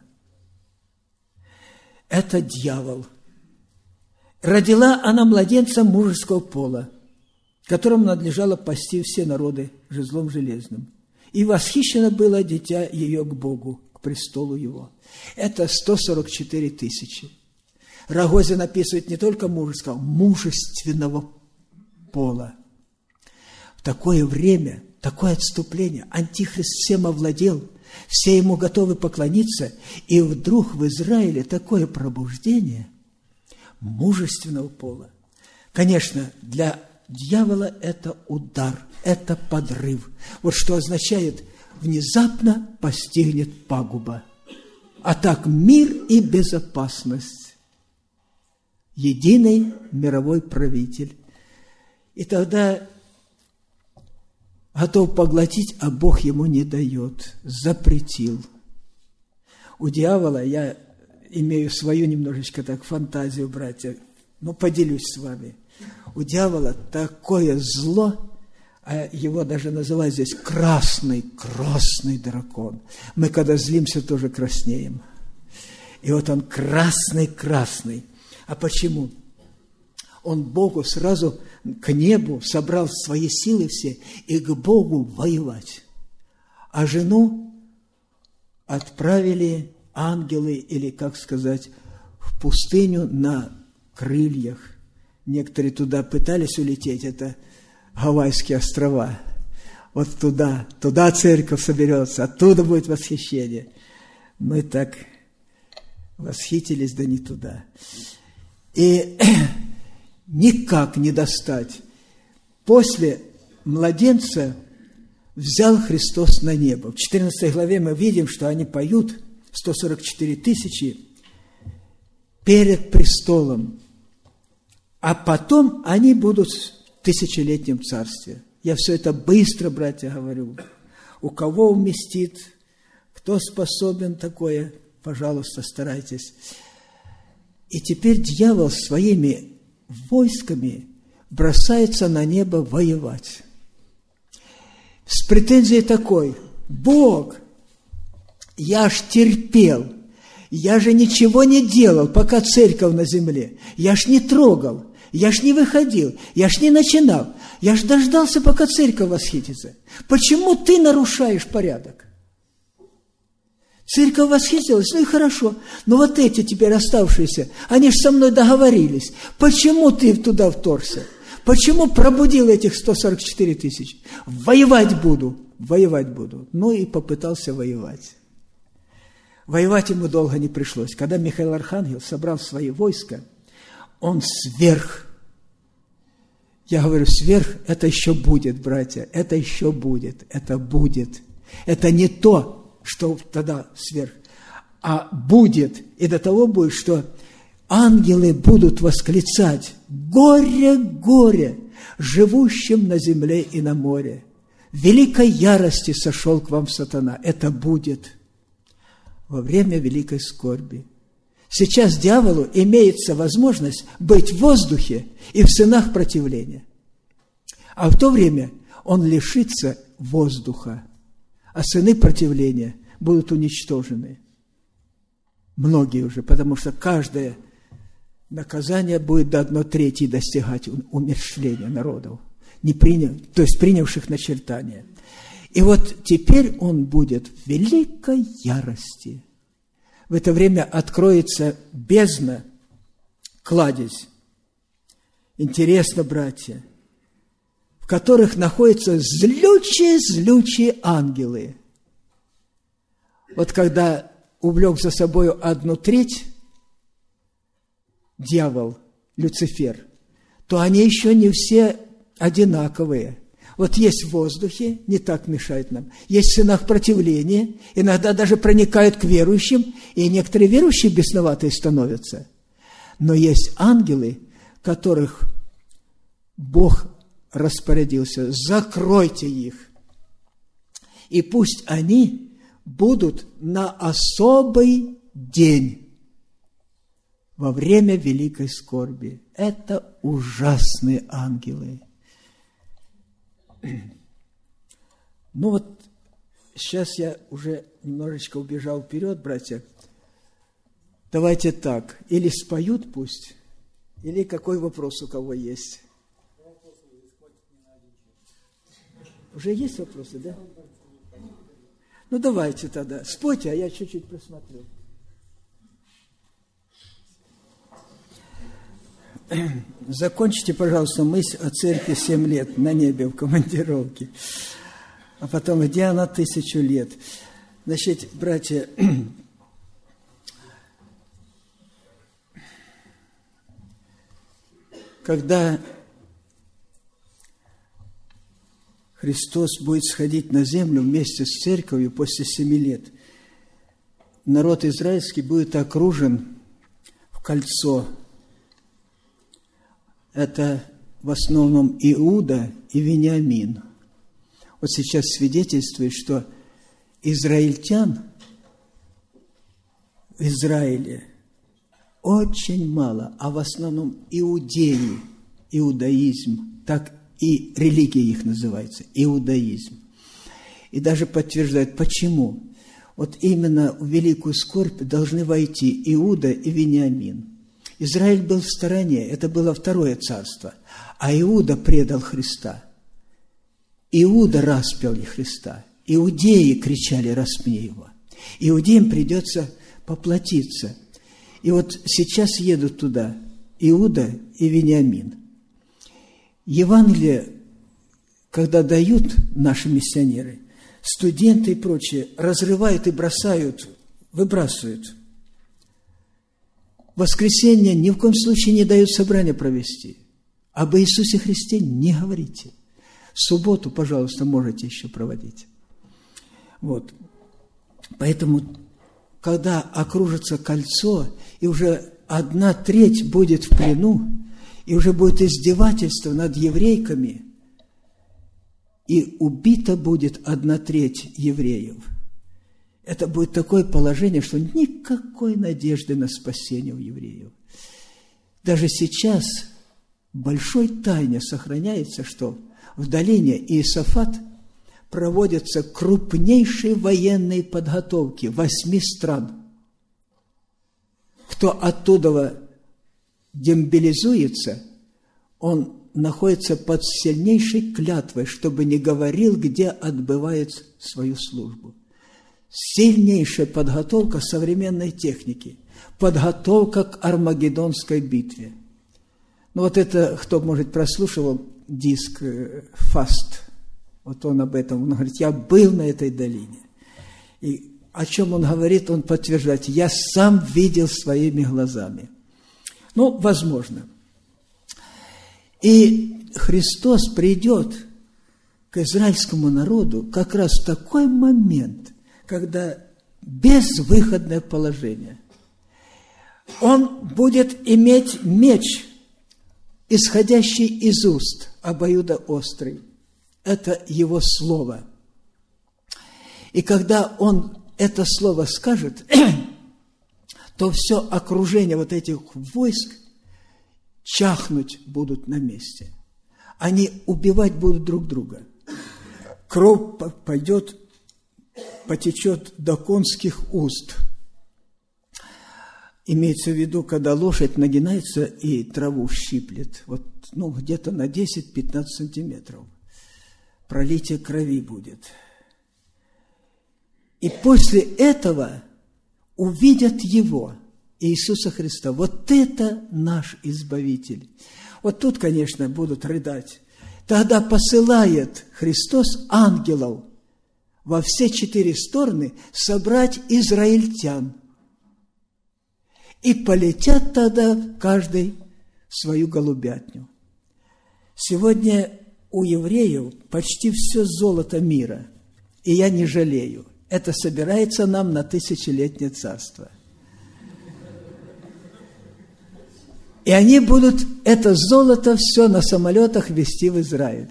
Это дьявол. Родила она младенца мужеского пола, которому надлежало пасти все народы жезлом железным. И восхищено было дитя ее к Богу, к престолу его. Это 144 тысячи. Рогозин описывает не только мужеского, мужественного пола. В такое время, такое отступление, Антихрист всем овладел, все ему готовы поклониться, и вдруг в Израиле такое пробуждение мужественного пола. Конечно, для дьявола это удар, это подрыв. Вот что означает: внезапно постигнет пагуба. А так мир и безопасность. Единый мировой правитель. И тогда готов поглотить, а Бог ему не дает, запретил. У дьявола, я имею свою немножечко так фантазию, братья, но поделюсь с вами. У дьявола такое зло, а его даже называют здесь красный дракон. Мы, когда злимся, тоже краснеем. И вот он красный. А почему? Он Богу сразу к небу собрал свои силы все и к Богу воевать. А жену отправили ангелы, или, как сказать, в пустыню на крыльях. Некоторые туда пытались улететь, это Гавайские острова. Вот туда церковь соберется, оттуда будет восхищение. Мы так восхитились, да не туда. И никак не достать. После младенца взял Христос на небо. В 14 главе мы видим, что они поют 144 тысячи перед престолом. А потом они будут в тысячелетнем царстве. Я все это быстро, братья, говорю. У кого уместит, кто способен такое, пожалуйста, старайтесь. И теперь дьявол своими войсками бросается на небо воевать. С претензией такой: Бог, я ж терпел, я же ничего не делал, пока церковь на земле, я ж не трогал, я ж не выходил, я ж не начинал, я ж дождался, пока церковь восхитится. Почему ты нарушаешь порядок? Церковь восхитилась, ну и хорошо, но вот эти теперь оставшиеся, они же со мной договорились. Почему ты туда вторгся? Почему пробудил этих 144 тысячи? Воевать буду. Ну и попытался воевать. Воевать ему долго не пришлось. Когда Михаил Архангел собрал свои войска, он сверх. Я говорю, сверх, это еще будет, братья, это еще будет, это будет. Это не то, что тогда сверх, а будет, и до того будет, что ангелы будут восклицать: «Горе, горе, живущим на земле и на море! Великой ярости сошел к вам сатана». Это будет во время великой скорби. Сейчас дьяволу имеется возможность быть в воздухе и в сынах противления. А в то время он лишится воздуха, а сыны противления будут уничтожены. Многие уже, потому что каждое наказание будет до 1/3 достигать умерщвления народов, то есть принявших начертания. И вот теперь он будет в великой ярости. В это время откроется бездна, кладезь. Интересно, братья, в которых находятся злючие ангелы. Вот когда увлек за собой 1/3 дьявол, Люцифер, то они еще не все одинаковые. Вот есть в воздухе, не так мешает нам. Есть в сынах противления, иногда даже проникают к верующим, и некоторые верующие бесноватые становятся. Но есть ангелы, которых Бог распорядился: закройте их, и пусть они будут на особый день во время великой скорби. Это ужасные ангелы. Ну вот, сейчас я уже немножечко убежал вперед, братья. Давайте так, или споют пусть, или какой вопрос у кого есть? Уже есть вопросы, да? Ну давайте тогда, спойте, а я чуть-чуть просмотрю. Закончите, пожалуйста, мысль о церкви 7 лет на небе в командировке, а потом где она 1000 лет. Значит, братья, когда Христос будет сходить на землю вместе с церковью после 7 лет, народ израильский будет окружен в кольцо. Это в основном Иуда и Вениамин. Вот сейчас свидетельствует, что израильтян в Израиле очень мало, а в основном иудеи, иудаизм, так и религия их называется, иудаизм. И даже подтверждают, почему. Вот именно в великую скорбь должны войти Иуда и Вениамин. Израиль был в стороне, это было второе царство, а Иуда предал Христа. Иуда распял Христа. Иудеи кричали: распни его. Иудеям придется поплатиться. И вот сейчас едут туда Иуда и Вениамин. Евангелие, когда дают наши миссионеры, студенты и прочие разрывают и бросают, выбрасывают. В воскресенье ни в коем случае не дают собрание провести. Об Иисусе Христе не говорите. В субботу, пожалуйста, можете еще проводить. Вот. Поэтому, когда окружится кольцо, и уже 1/3 будет в плену, и уже будет издевательство над еврейками, и убито будет 1/3 евреев, это будет такое положение, что никакой надежды на спасение у евреев. Даже сейчас в большой тайне сохраняется, что в долине Иосафат проводятся крупнейшие военные подготовки 8 стран. Кто оттуда демобилизуется, он находится под сильнейшей клятвой, чтобы не говорил, где отбывает свою службу. Сильнейшая подготовка современной техники, подготовка к Армагеддонской битве. Ну вот это, кто, может, прослушивал диск «Фаст», вот он об этом, он говорит: я был на этой долине. И о чем он говорит, он подтверждает: я сам видел своими глазами. Ну, возможно. И Христос придет к израильскому народу как раз в такой момент, когда безвыходное положение. Он будет иметь меч, исходящий из уст, обоюдоострый. Это его слово. И когда он это слово скажет, то все окружение вот этих войск чахнуть будут на месте. Они убивать будут друг друга. кровь потечет до конских уст. Имеется в виду, когда лошадь нагинается и траву щиплет, вот, где-то на 10-15 сантиметров. Пролитие крови будет. И после этого увидят Его, Иисуса Христа. Вот это наш Избавитель. Вот тут, конечно, будут рыдать. Тогда посылает Христос ангелов во все 4 стороны собрать израильтян. И полетят тогда каждый в свою голубятню. Сегодня у евреев почти все золото мира, и я не жалею. Это собирается нам на 1000-летнее царство. И они будут это золото все на самолетах везти в Израиль.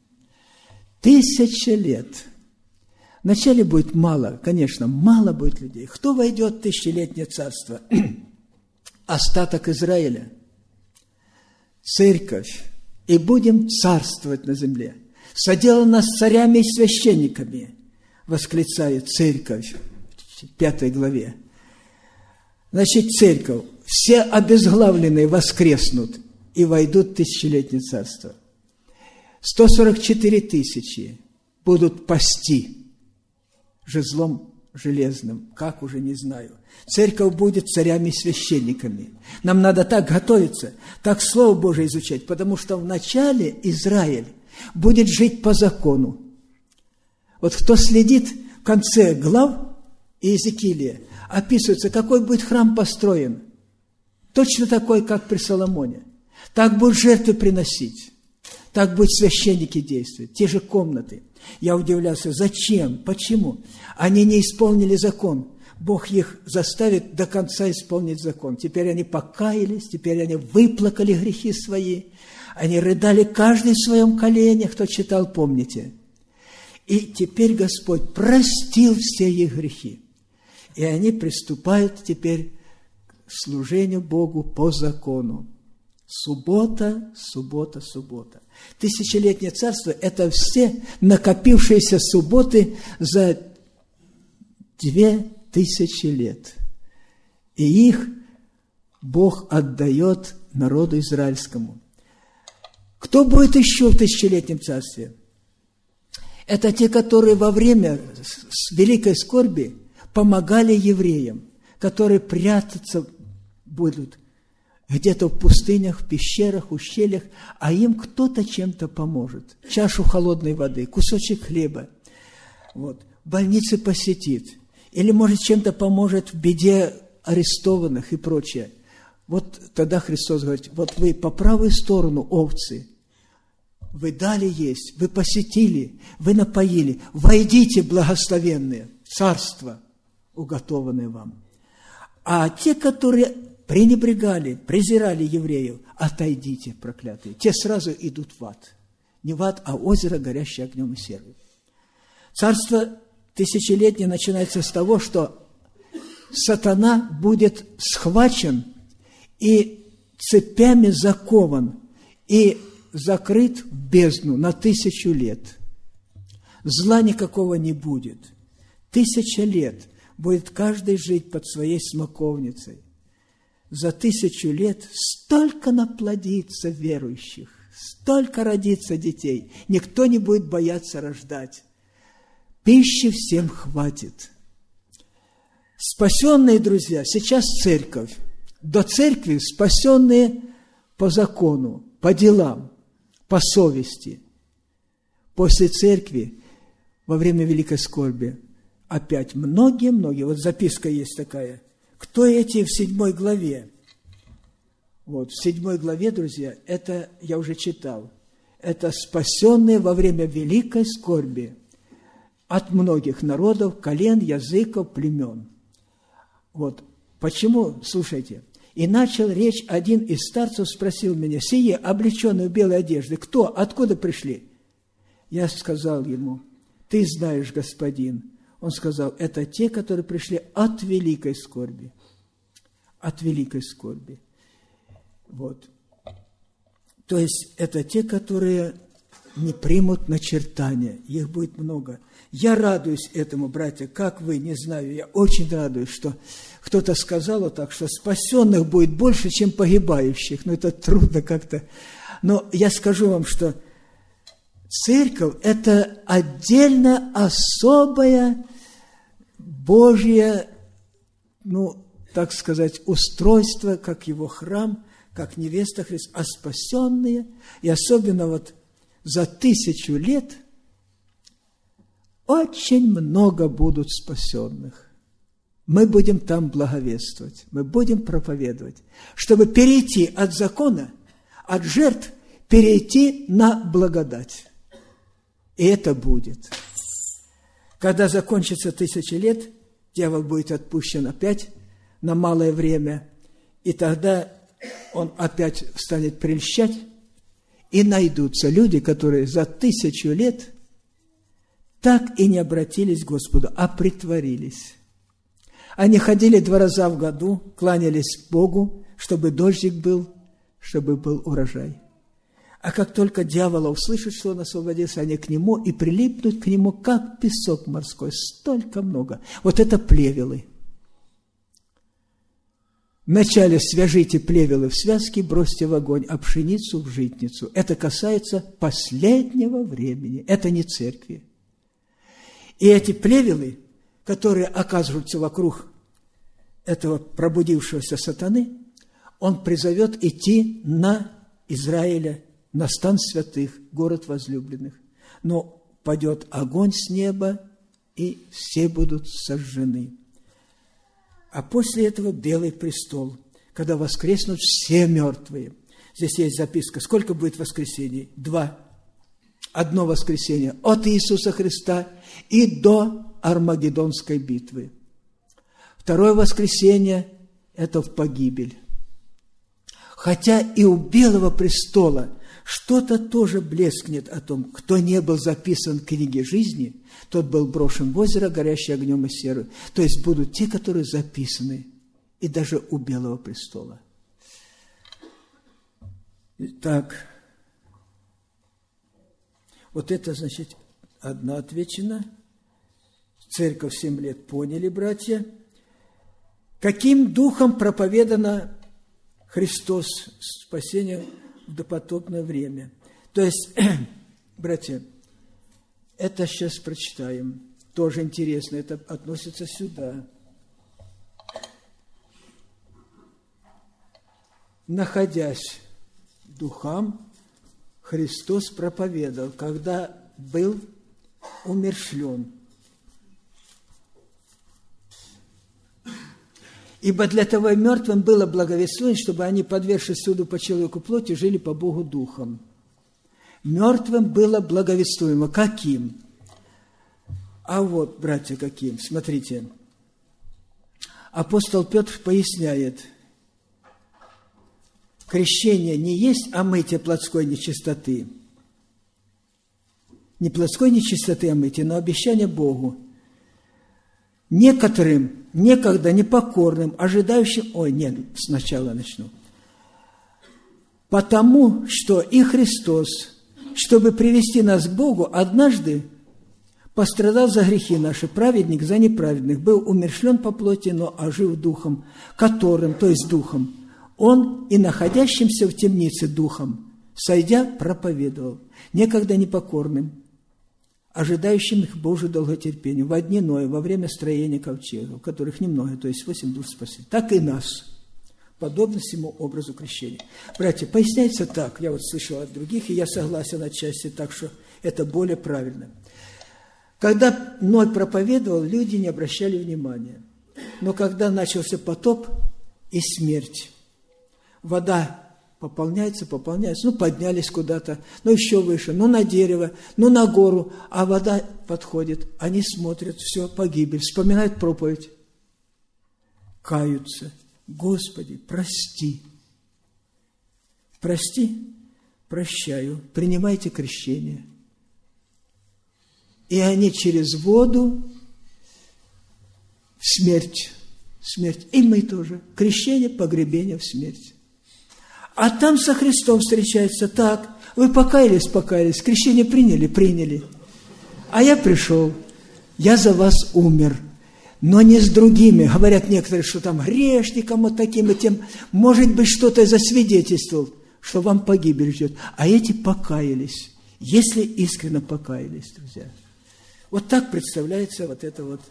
1000 лет. Вначале будет мало, конечно, мало будет людей. Кто войдет в 1000-летнее царство? Остаток Израиля. Церковь. И будем царствовать на земле. Соделано с царями и священниками, восклицает церковь в 5 главе. Значит, церковь. Все обезглавленные воскреснут и войдут в 1000-летнее царство. 144 тысячи будут пасти жезлом железным, как уже не знаю. Церковь будет царями и священниками. Нам надо так готовиться, так Слово Божие изучать, потому что вначале Израиль будет жить по закону. Вот кто следит в конце глав Иезекииля, описывается, какой будет храм построен. Точно такой, как при Соломоне. Так будут жертвы приносить. Так будут священники действовать. Те же комнаты. Я удивлялся, зачем, почему? Они не исполнили закон. Бог их заставит до конца исполнить закон. Теперь они покаялись, теперь они выплакали грехи свои. Они рыдали каждый в своем колене, кто читал, помните. И теперь Господь простил все их грехи. И они приступают теперь к служению Богу по закону. Суббота, суббота, суббота. 1000-летнее царство – это все накопившиеся субботы за 2000 лет. И их Бог отдает народу израильскому. Кто будет еще в 1000-летнем царстве? Это те, которые во время великой скорби помогали евреям, которые прятаться будут где-то в пустынях, в пещерах, ущельях, а им кто-то чем-то поможет. Чашу холодной воды, кусочек хлеба. Вот. Больницы посетит. Или, может, чем-то поможет в беде арестованных и прочее. Вот тогда Христос говорит, вот вы по правую сторону овцы, вы дали есть, вы посетили, вы напоили, войдите, благословенные, в царство, уготованное вам. А те, которые пренебрегали, презирали евреев, отойдите, проклятые. Те сразу идут в ад. Не в ад, а озеро, горящее огнем и серой. Царство 1000-летнее начинается с того, что сатана будет схвачен и цепями закован, и закрыт в бездну на 1000 лет. Зла никакого не будет. 1000 лет будет каждый жить под своей смоковницей. За 1000 лет столько наплодится верующих, столько родится детей. Никто не будет бояться рождать. Пищи всем хватит. Спасенные, друзья, сейчас церковь. До церкви спасенные по закону, по делам, по совести. После церкви, во время великой скорби, опять многие, вот записка есть такая. Кто эти в 7 главе? Вот, в 7 главе, друзья, это я уже читал. Это спасенные во время великой скорби от многих народов, колен, языков, племен. Вот, почему, слушайте, и начал речь один из старцев, спросил меня, сие, облеченные в белой одежды, кто, откуда пришли? Я сказал ему, ты знаешь, господин. Он сказал, это те, которые пришли от великой скорби. От великой скорби. Вот. То есть, это те, которые не примут начертания. Их будет много. Я радуюсь этому, братья, как вы, не знаю, я очень радуюсь, что кто-то сказал вот так, что спасенных будет больше, чем погибающих. Но это трудно как-то. Но я скажу вам, что церковь – это отдельно особая Божье, так сказать, устройство, как его храм, как невеста Христа, а спасенные, и особенно вот за 1000 лет очень много будут спасенных. Мы будем там благовествовать, мы будем проповедовать, чтобы перейти от закона, от жертв, перейти на благодать. И это будет. Когда закончится 1000 лет, дьявол будет отпущен опять на малое время, и тогда он опять станет прельщать, и найдутся люди, которые за 1000 лет так и не обратились к Господу, а притворились. Они ходили 2 раза в году, кланялись Богу, чтобы дождик был, чтобы был урожай. А как только дьявола услышит, что он освободился, они к нему и прилипнут к нему, как песок морской. Столько много. Вот это плевелы. Вначале свяжите плевелы в связки, бросьте в огонь, а пшеницу в житницу. Это касается последнего времени. Это не церкви. И эти плевелы, которые оказываются вокруг этого пробудившегося сатаны, он призовет идти на Израиля, на стан святых, город возлюбленных. Но падет огонь с неба, и все будут сожжены. А после этого белый престол, когда воскреснут все мертвые. Здесь есть записка. Сколько будет воскресений? 2. Одно воскресенье от Иисуса Христа и до Армагеддонской битвы. 2 воскресенье – это в погибель. Хотя и у белого престола что-то тоже блескнет о том, кто не был записан в книге жизни, тот был брошен в озеро, горящее огнем и серой. То есть будут те, которые записаны, и даже у белого престола. Так, вот это, значит, одна отвечена. Церковь 7 лет поняли, братья. Каким духом проповедано Христос, спасение в допотопное время? То есть, братья, это сейчас прочитаем. Тоже интересно, это относится сюда. Находясь духом, Христос проповедовал, когда был умерщвлен. Ибо для того и мертвым было благовествование, чтобы они, подвергшись суду по человеку плоти, жили по Богу духом. Мертвым было благовествуемо. Каким? А вот, братья, каким? Смотрите. Апостол Петр поясняет. Крещение не есть омытие плотской нечистоты. Не плотской нечистоты омытие, но обещание Богу. Некоторым, некогда непокорным, ожидающим... сначала начну. Потому что и Христос, чтобы привести нас к Богу, однажды пострадал за грехи наши, праведник за неправедных, был умерщвлен по плоти, но ожив духом, которым, то есть духом, он и находящимся в темнице духом, сойдя, проповедовал, некогда непокорным, ожидающим их Божию долготерпению, во дни Ноя, во время строения ковчега, в которых немного, то есть 8 душ спасли, так и нас, подобно всему образу крещения. Братья, поясняется так, я вот слышал от других, и я согласен отчасти так, что это более правильно. Когда Ной проповедовал, люди не обращали внимания. Но когда начался потоп и смерть, вода пополняется, поднялись куда-то, еще выше, на дерево, на гору, а вода подходит, они смотрят, все, погибель, вспоминают проповедь, каются. Господи, прости. Прости, прощаю, принимайте крещение. И они через воду в смерть. И мы тоже. Крещение, погребение в смерть. А там со Христом встречается так. Вы покаялись, крещение приняли. А я пришел, я за вас умер, но не с другими. Говорят некоторые, что там грешникам вот таким и тем, может быть, что-то засвидетельствовал, что вам погибель ждет. А эти покаялись, если искренне покаялись, друзья. Вот так представляется вот это вот.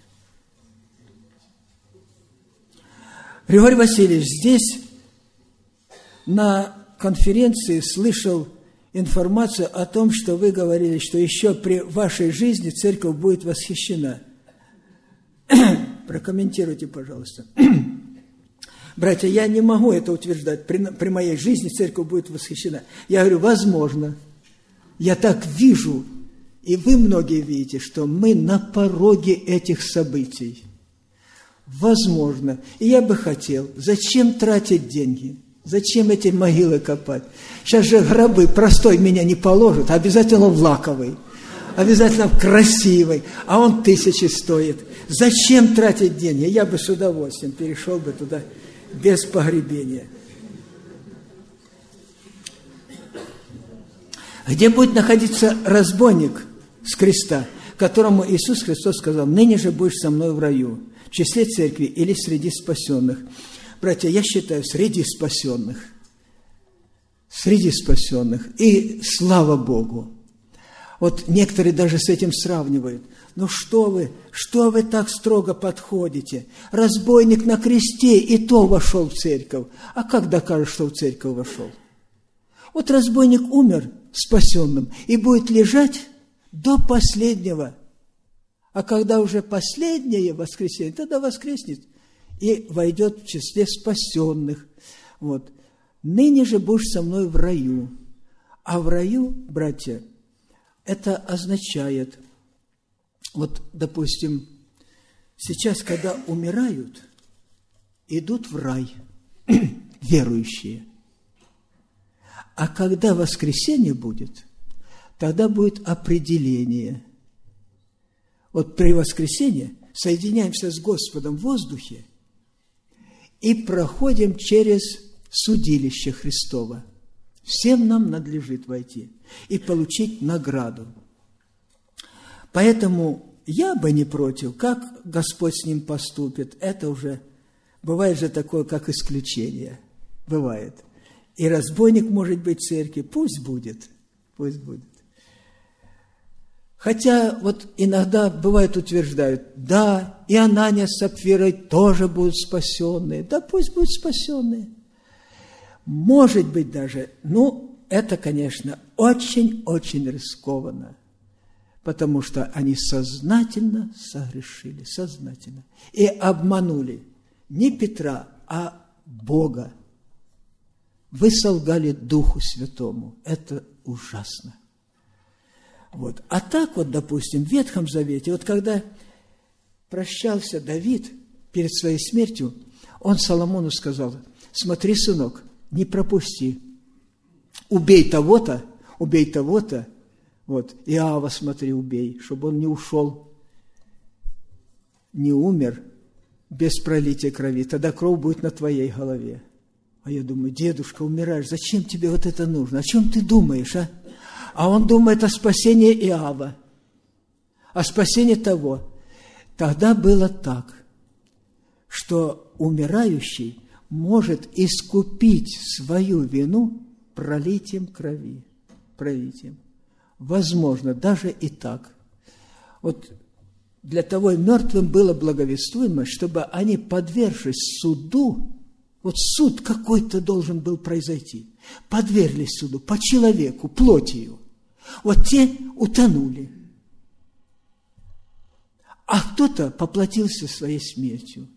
Григорий Васильевич, здесь на конференции слышал информацию о том, что вы говорили, что еще при вашей жизни церковь будет восхищена. Прокомментируйте, пожалуйста. Братья, я не могу это утверждать. При моей жизни церковь будет восхищена. Я говорю, возможно. Я так вижу, и вы многие видите, что мы на пороге этих событий. Возможно. И я бы хотел, зачем тратить деньги? Зачем эти могилы копать? Сейчас же гробы простой меня не положат, а обязательно в лаковый, обязательно в красивый, а он 1000 стоит. Зачем тратить деньги? Я бы с удовольствием перешел бы туда без погребения. Где будет находиться разбойник с креста, которому Иисус Христос сказал, ныне же будешь со мной в раю, в числе церкви или среди спасенных. Братья, я считаю, среди спасенных. Среди спасенных. И слава Богу. Вот некоторые даже с этим сравнивают. Ну что вы так строго подходите? Разбойник на кресте и то вошел в церковь. А как докажешь, что в церковь вошел? Вот разбойник умер спасенным и будет лежать до последнего. А когда уже последнее воскресенье, тогда воскреснет и войдет в числе спасенных. Вот. Ныне же будешь со мной в раю. А в раю, братья, это означает, вот, допустим, сейчас, когда умирают, идут в рай верующие. А когда воскресенье будет, тогда будет определение. Вот при воскресенье соединяемся с Господом в воздухе и проходим через судилище Христово. Всем нам надлежит войти и получить награду. Поэтому я бы не против, как Господь с ним поступит. Это уже бывает же такое, как исключение. Бывает. И разбойник может быть в церкви. Пусть будет. Пусть будет. Хотя вот иногда бывает утверждают, да, и Анания с Сапфирой тоже будут спасенные. Да пусть будут спасенные. Может быть даже, это, конечно, очень-очень рискованно, потому что они сознательно согрешили, сознательно, и обманули не Петра, а Бога. Вы солгали Духу Святому. Это ужасно. Вот. А так вот, допустим, в Ветхом Завете, вот когда прощался Давид перед своей смертью, он Соломону сказал, смотри, сынок, не пропусти, убей того-то, вот, Иава, смотри, убей, чтобы он не ушел, не умер без пролития крови, тогда кровь будет на твоей голове. А я думаю, дедушка, умираешь, зачем тебе вот это нужно? О чем ты думаешь, а? А он думает о спасении Иава, о спасении того. Тогда было так, что умирающий может искупить свою вину пролитием крови. Пролитием. Возможно, даже и так. Вот для того и мертвым было благовествуемо, чтобы они, подвергшись суду, вот суд какой-то должен был произойти, подверглись суду по человеку, плотью. Вот те утонули. А кто-то поплатился своей смертью.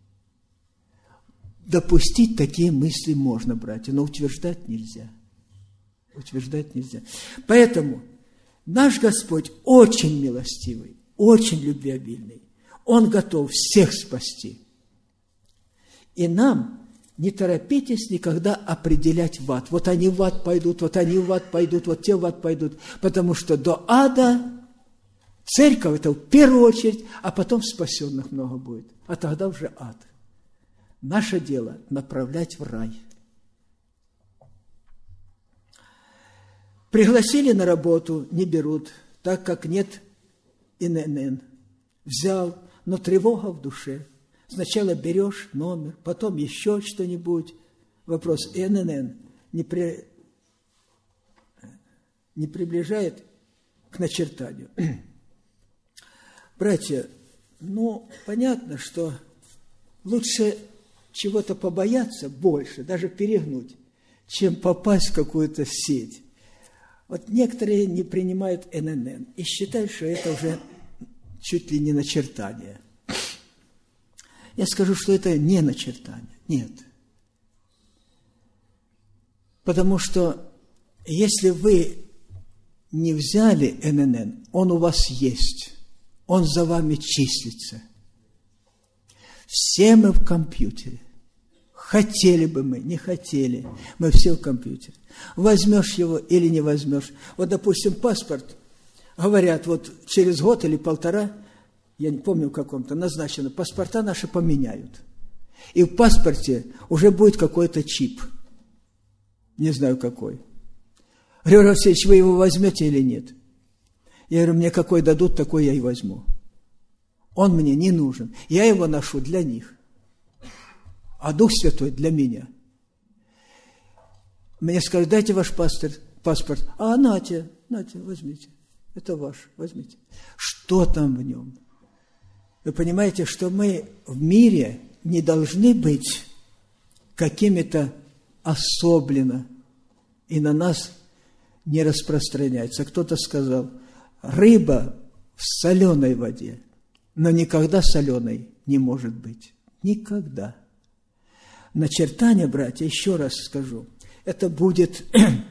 Допустить такие мысли можно, братья, но утверждать нельзя. Утверждать нельзя. Поэтому наш Господь очень милостивый, очень любвеобильный. Он готов всех спасти. И нам не торопитесь никогда определять в ад. Вот они в ад пойдут, вот они в ад пойдут, вот те в ад пойдут. Потому что до ада церковь – это в первую очередь, а потом спасенных много будет. А тогда уже ад. Наше дело – направлять в рай. Пригласили на работу, не берут, так как нет ИНН. Взял, но тревога в душе. Сначала берешь номер, потом еще что-нибудь. Вопрос: ИНН не приближает к начертанию. Братья, понятно, что лучше чего-то побояться больше, даже перегнуть, чем попасть в какую-то сеть. Вот некоторые не принимают ИНН и считают, что это уже чуть ли не начертание. Я скажу, что это не начертание. Нет. Потому что если вы не взяли ИНН, он у вас есть. Он за вами числится. Все мы в компьютере. Хотели бы мы, не хотели. Мы все в компьютере. Возьмешь его или не возьмешь. Вот, допустим, паспорт. Говорят, вот через год или полтора, я не помню в каком-то, назначено, паспорта наши поменяют. И в паспорте уже будет какой-то чип. Не знаю какой. Григорий Алексеевич, вы его возьмете или нет? Я говорю, мне какой дадут, такой я и возьму. Он мне не нужен. Я его ношу для них. А Дух Святой для меня. Мне скажут, дайте ваш паспорт. А, нате, возьмите. Это ваш, возьмите. Что там в нем? Вы понимаете, что мы в мире не должны быть какими-то особенно, и на нас не распространяется. Кто-то сказал, рыба в соленой воде, но никогда соленой не может быть. Никогда. Начертание, братья, еще раз скажу, это будет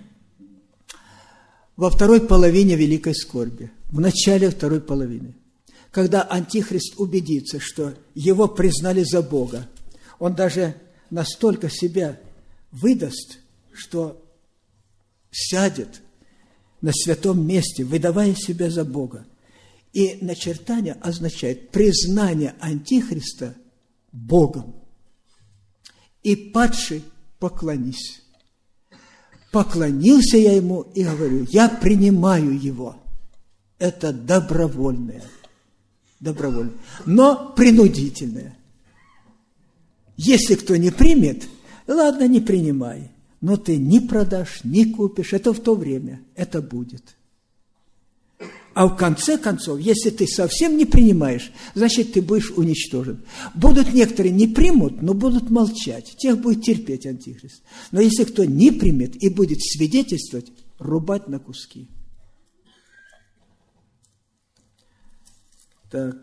во второй половине великой скорби, в начале второй половины, когда Антихрист убедится, что его признали за Бога. Он даже настолько себя выдаст, что сядет на святом месте, выдавая себя за Бога. И начертание означает признание Антихриста Богом. И падший поклонись. Поклонился я ему и говорю, я принимаю его. Это добровольное. Добровольное. Но принудительное. Если кто не примет, ладно, не принимай. Но ты не продашь, не купишь. Это в то время. Это будет. А в конце концов, если ты совсем не принимаешь, значит, ты будешь уничтожен. Будут некоторые не примут, но будут молчать. Тех будет терпеть Антихрист. Но если кто не примет и будет свидетельствовать, рубать на куски. Так.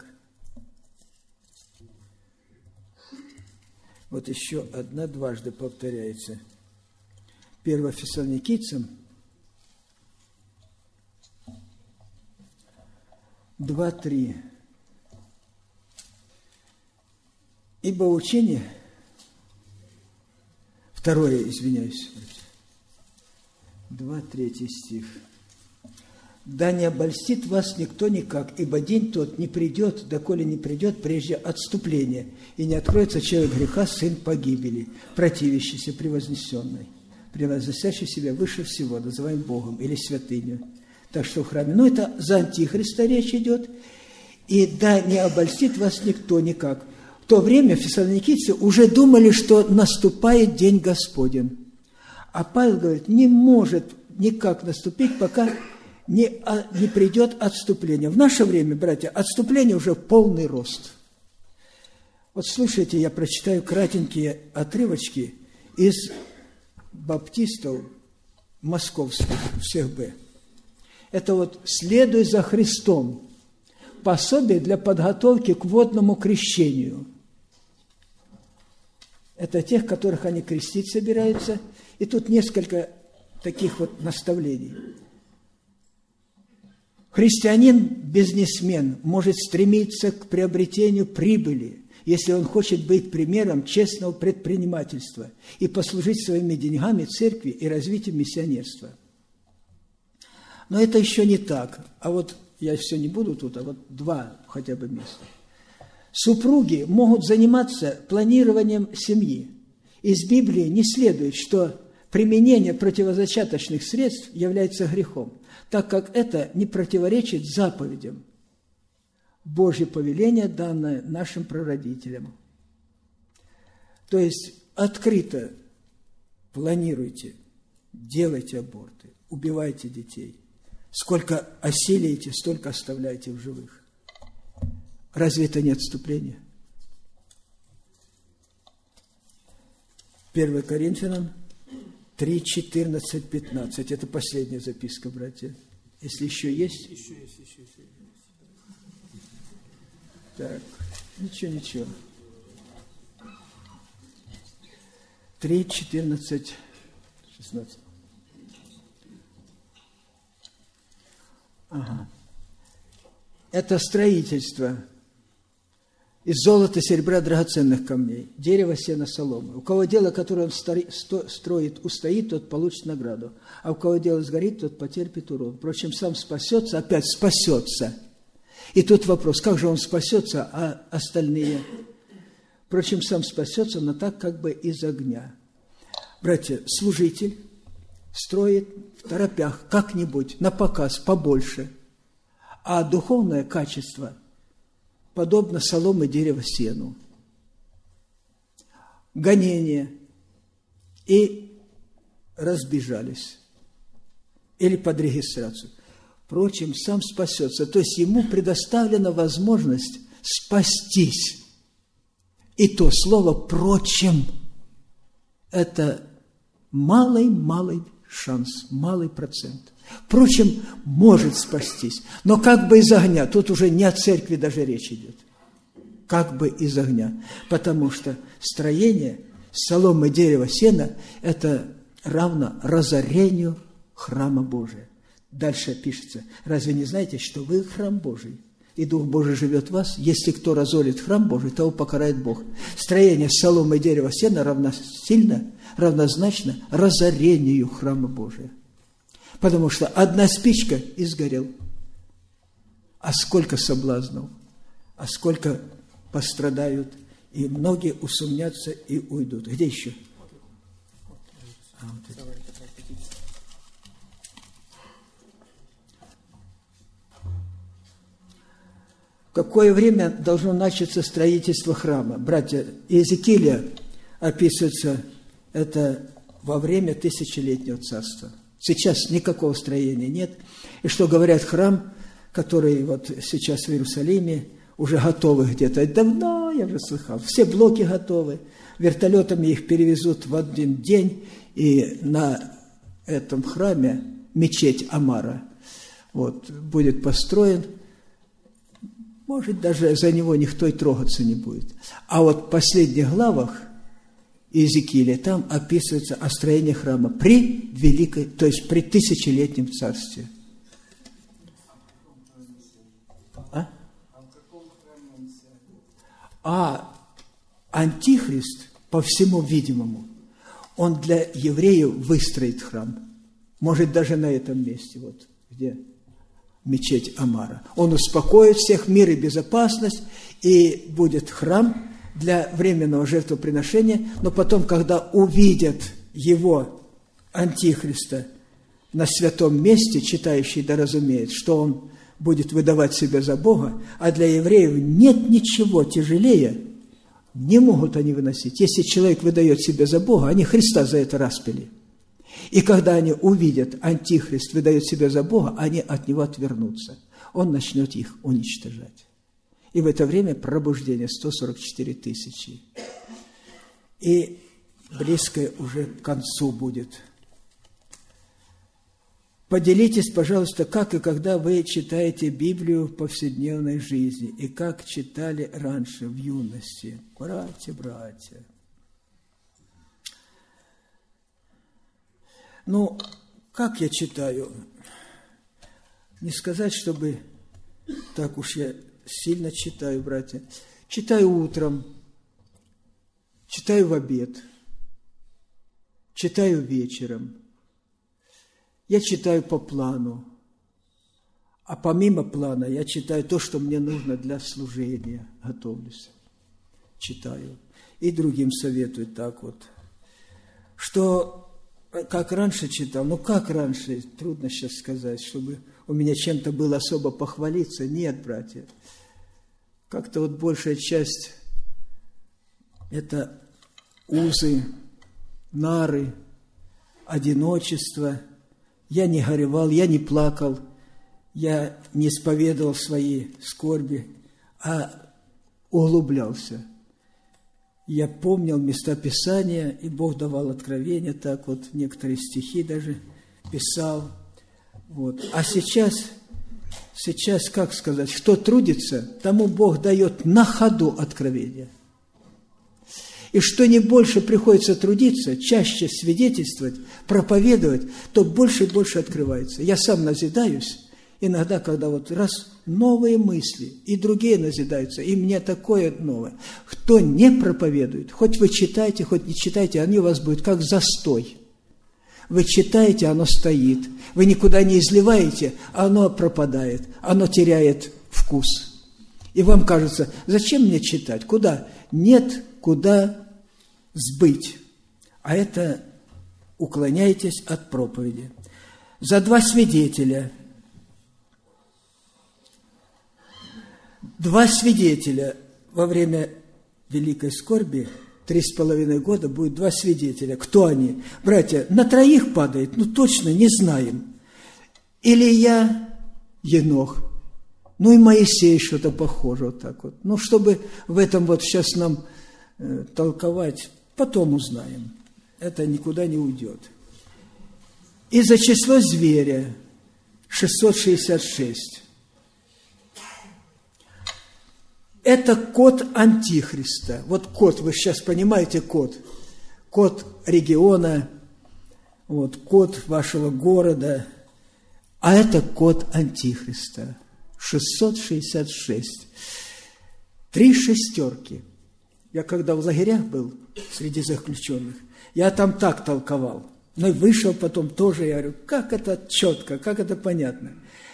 Вот еще одна дважды повторяется. 1 Фессалоникийцам 2:3. Ибо учение, второе, извиняюсь, 2:3 стих. Да не обольстит вас никто никак, ибо день тот не придет, доколе не придет прежде отступления, и не откроется человек греха, сын погибели, противящийся превознесенной, превозносящий себя выше всего, называем Богом или святыню. Так что в храме, это за Антихриста речь идет, и да не обольстит вас никто никак. В то время фессалоникийцы уже думали, что наступает день Господень. А Павел говорит, не может никак наступить, пока не придет отступление. В наше время, братья, отступление уже в полный рост. Вот слушайте, я прочитаю кратенькие отрывочки из баптистов московских, всех Б. Это вот «Следуй за Христом», пособие для подготовки к водному крещению. Это тех, которых они крестить собираются. И тут несколько таких вот наставлений. Христианин-бизнесмен может стремиться к приобретению прибыли, если он хочет быть примером честного предпринимательства и послужить своими деньгами церкви и развитию миссионерства. Но это еще не так. А вот я все не буду тут, а вот два хотя бы места. Супруги могут заниматься планированием семьи. Из Библии не следует, что применение противозачаточных средств является грехом, так как это не противоречит заповедям. Божье повеление, данное нашим прародителям. То есть открыто планируйте, делайте аборты, убивайте детей. Сколько осилите, столько оставляйте в живых. Разве это не отступление? 1 Коринфянам 3, 14, 15. Это последняя записка, братья. Если еще есть? Еще есть. Так, ничего. 3, 14, 16. Ага. Это строительство из золота, серебра, драгоценных камней, дерева, сена, соломы. У кого дело, которое он строит, устоит, тот получит награду. А у кого дело сгорит, тот потерпит урон. Впрочем, сам спасется, опять спасется. И тут вопрос, как же он спасется, а остальные? Впрочем, сам спасется, но так как бы из огня. Братья, служитель строит в торопях как-нибудь, на показ, побольше. А духовное качество подобно соломы, дерева, сену. Гонение. И разбежались. Или под регистрацию. Впрочем, сам спасется. То есть ему предоставлена возможность спастись. И то слово «прочим» – это малый шанс, малый процент. Впрочем, может спастись, но как бы из огня. Тут уже не о церкви даже речь идет. Как бы из огня. Потому что строение соломы, дерева, сена – это равно разорению храма Божия. Дальше пишется: разве не знаете, что вы храм Божий, и Дух Божий живет в вас? Если кто разорит храм Божий, того покарает Бог. Строение соломы, дерева, сена равнозначно разорению храма Божия. Потому что одна спичка и сгорел. А сколько соблазнов, а сколько пострадают, и многие усомнятся и уйдут. Где еще? В какое время должно начаться строительство храма? Братья, Иезекииля описывается это во время тысячелетнего царства. Сейчас никакого строения нет. И что говорят, храм, который вот сейчас в Иерусалиме, уже готовы где-то. Давно я уже слыхал. Все блоки готовы. Вертолетами их перевезут в один день. И на этом храме мечеть Амара будет построен. Может, даже за него никто и трогаться не будет. А вот в последних главах Иезекииля там описывается о строении храма при великой, то есть при тысячелетнем царстве. А Антихрист, по всему видимому, он для евреев выстроит храм. Может, даже на этом месте, вот где мечеть Амара. Он успокоит всех, мир и безопасность, и будет храм для временного жертвоприношения, но потом, когда увидят его, Антихриста, на святом месте, читающий да разумеет, что он будет выдавать себя за Бога, а для евреев нет ничего тяжелее, не могут они выносить. Если человек выдает себя за Бога, они Христа за это распяли. И когда они увидят, Антихрист выдает себя за Бога, они от него отвернутся. Он начнет их уничтожать. И в это время пробуждение 144 тысячи. И близкое уже к концу будет. Поделитесь, пожалуйста, как и когда вы читаете Библию в повседневной жизни, и как читали раньше, в юности. Братья. Ну, как я читаю? Не сказать, чтобы так уж я сильно читаю, братья. Читаю утром, читаю в обед, читаю вечером. Я читаю по плану, а помимо плана я читаю то, что мне нужно для служения, готовлюсь, читаю. И другим советую так вот, что как раньше читал, как раньше, трудно сейчас сказать, чтобы у меня чем-то было особо похвалиться. Нет, братья. Как-то вот большая часть – это узы, нары, одиночество. Я не горевал, я не плакал, я не исповедовал свои скорби, а углублялся. Я помнил места Писания, и Бог давал откровения, так вот некоторые стихи даже писал. Вот. А сейчас, как сказать, кто трудится, тому Бог дает на ходу откровения. И что не больше приходится трудиться, чаще свидетельствовать, проповедовать, то больше и больше открывается. Я сам назидаюсь, иногда, когда вот раз новые мысли, и другие назидаются, и мне такое новое. Кто не проповедует, хоть вы читаете, хоть не читаете, они у вас будут как застой. Вы читаете, оно стоит. Вы никуда не изливаете, оно пропадает, оно теряет вкус. И вам кажется, зачем мне читать? Куда? Нет, куда сбыть. А это уклоняйтесь от проповеди. За 2 свидетеля. 2 свидетеля во время великой скорби, 3,5 года будет 2 свидетеля. Кто они? Братья, на 3 падает, точно не знаем. Илья, Енох, и Моисей что-то похоже вот так вот. Чтобы в этом вот сейчас нам толковать, потом узнаем. Это никуда не уйдет. И за число зверя 666. Это код Антихриста. Вот код, вы сейчас понимаете код. Код региона, код вашего города. А это код Антихриста. 666. 3 шестерки. Я когда в лагерях был, среди заключенных, я там так толковал. Но и вышел потом тоже, я говорю, как это четко, как это понятно.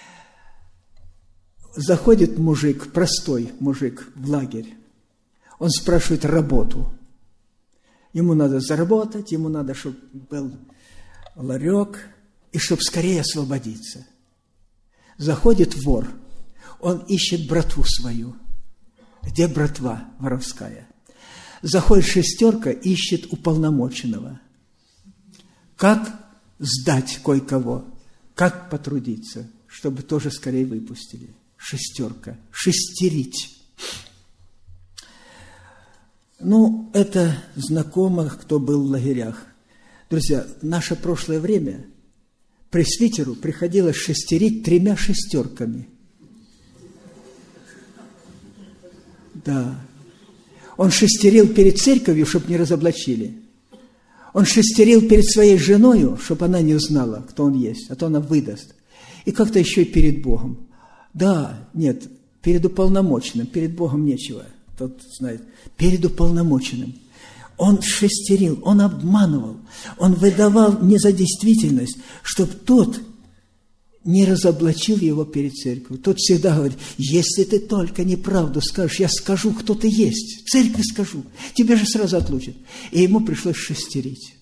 Заходит мужик, простой мужик в лагерь. Он спрашивает работу. Ему надо заработать, ему надо, чтобы был ларек, и чтобы скорее освободиться. Заходит вор. Он ищет братву свою. Где братва воровская? Заходит 6, ищет уполномоченного. Как сдать кое-кого? Как потрудиться, чтобы тоже скорее выпустили? 6. Шестерить. Это знакомо, кто был в лагерях. Друзья, в наше прошлое время пресвитеру приходилось шестерить 3 шестерками. Да. Он шестерил перед церковью, чтобы не разоблачили. Он шестерил перед своей женою, чтобы она не узнала, кто он есть, а то она выдаст. И как-то еще и перед Богом. Да, нет, перед уполномоченным, перед Богом нечего, тот знает. Перед уполномоченным. Он шестерил, он обманывал, он выдавал не за действительность, чтобы тот не разоблачил его перед церковью. Тот всегда говорит, если ты только неправду скажешь, я скажу, кто ты есть, в церкви скажу, тебя же сразу отлучат. И ему пришлось шестерить.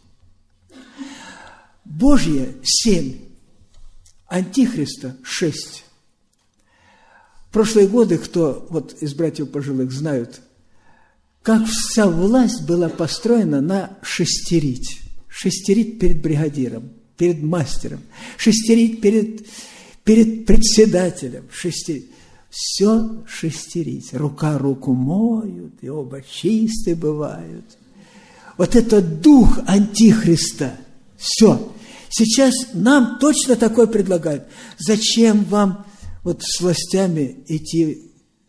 Божье 7, Антихриста 6. В прошлые годы, кто из братьев пожилых знают, как вся власть была построена на шестерить. Шестерить перед бригадиром, перед мастером, шестерить перед председателем, шестерить. Все шестерить. Рука руку моют, и оба чисты бывают. Вот это дух Антихриста. Все. Сейчас нам точно такое предлагают. Зачем вам с властями идти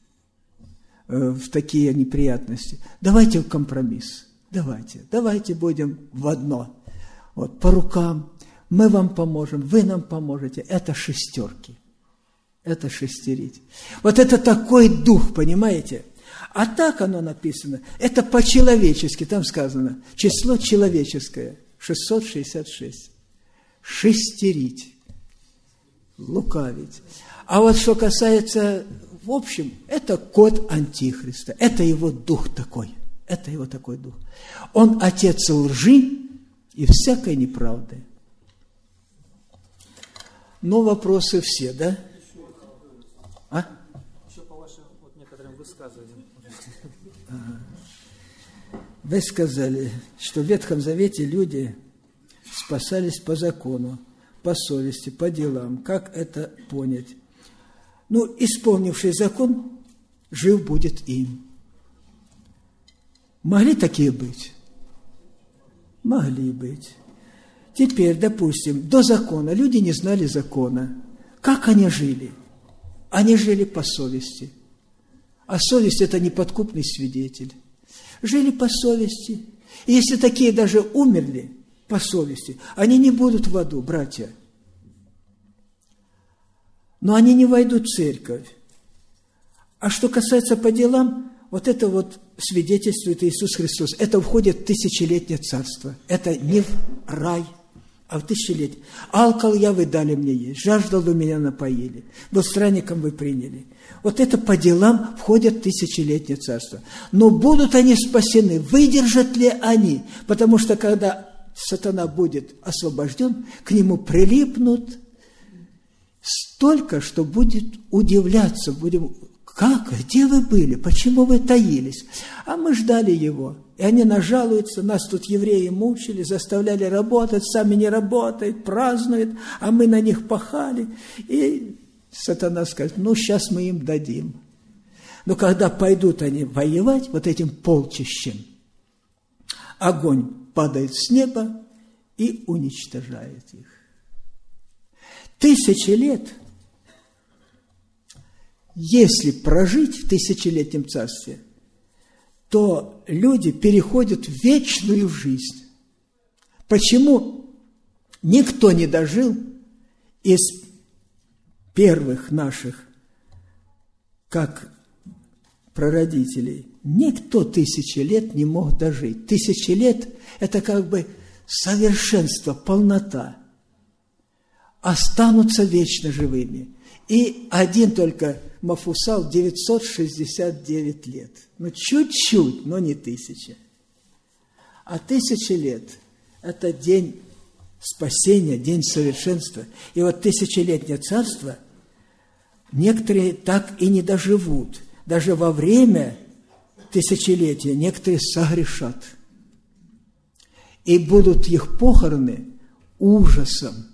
в такие неприятности? Давайте в компромисс. Давайте будем в одно. По рукам. Мы вам поможем, вы нам поможете. Это шестерки. Это шестерить. Это такой дух, понимаете? А так оно написано. Это по-человечески. Там сказано. Число человеческое. 666. Шестерить. Лукавить. А что касается, в общем, это код Антихриста. Это его дух такой. Это его такой дух. Он отец лжи, и всякой неправды. Но вопросы все, да? Еще по вашим некоторым высказываниям. Вы сказали, что в Ветхом Завете люди спасались по закону, по совести, по делам. Как это понять? Исполнивший закон, жив будет им. Могли такие быть? Могли быть. Теперь, допустим, до закона люди не знали закона. Как они жили? Они жили по совести. А совесть – это неподкупный свидетель. Жили по совести. И если такие даже умерли по совести, они не будут в аду, братья. Но они не войдут в церковь. А что касается по делам, вот это вот свидетельствует Иисус Христос. Это входит в тысячелетнее царство. Это не в рай, а в тысячелетие. Алкал я, вы дали мне есть. Жаждал, вы меня напоили. Был странником, вы приняли. Вот это по делам входит в тысячелетнее царство. Но будут они спасены, выдержат ли они? Потому что когда сатана будет освобожден, к нему прилипнут столько, что будет удивляться. Будем, как? Где вы были? Почему вы таились? А мы ждали его. И они нажалуются, нас тут евреи мучили, заставляли работать, сами не работают, празднуют, а мы на них пахали. И сатана скажет, сейчас мы им дадим. Но когда пойдут они воевать вот этим полчищем, огонь падает с неба и уничтожает их. 1000 лет, если прожить в тысячелетнем царстве, то люди переходят в вечную жизнь. Почему никто не дожил из первых наших, как прародителей? Никто 1000 лет не мог дожить. 1000 лет – это как бы совершенство, полнота. Останутся вечно живыми. И один только Мафусал 969 лет. Чуть-чуть, но не 1000. А 1000 лет – это день спасения, день совершенства. И вот тысячелетнее царство некоторые так и не доживут. Даже во время тысячелетия некоторые согрешат. И будут их похороны ужасом.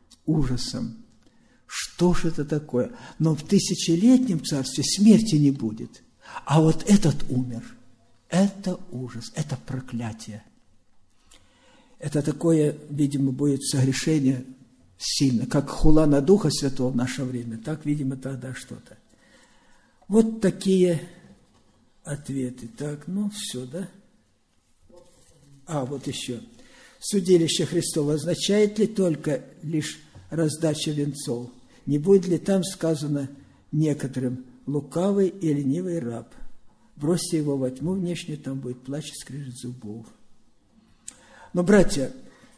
Что же это такое? Но в тысячелетнем царстве смерти не будет. А вот этот умер. Это ужас, это проклятие. Это такое, видимо, будет согрешение сильно, как хула на Духа Святого в наше время. Так, видимо, тогда что-то. Вот такие ответы. Так, все, да? Вот еще. Судилище Христово означает ли только лишь раздача венцов? Не будет ли там сказано некоторым лукавый и ленивый раб? Бросьте его во тьму внешнюю, там будет плач и скрежет зубов. Но, братья,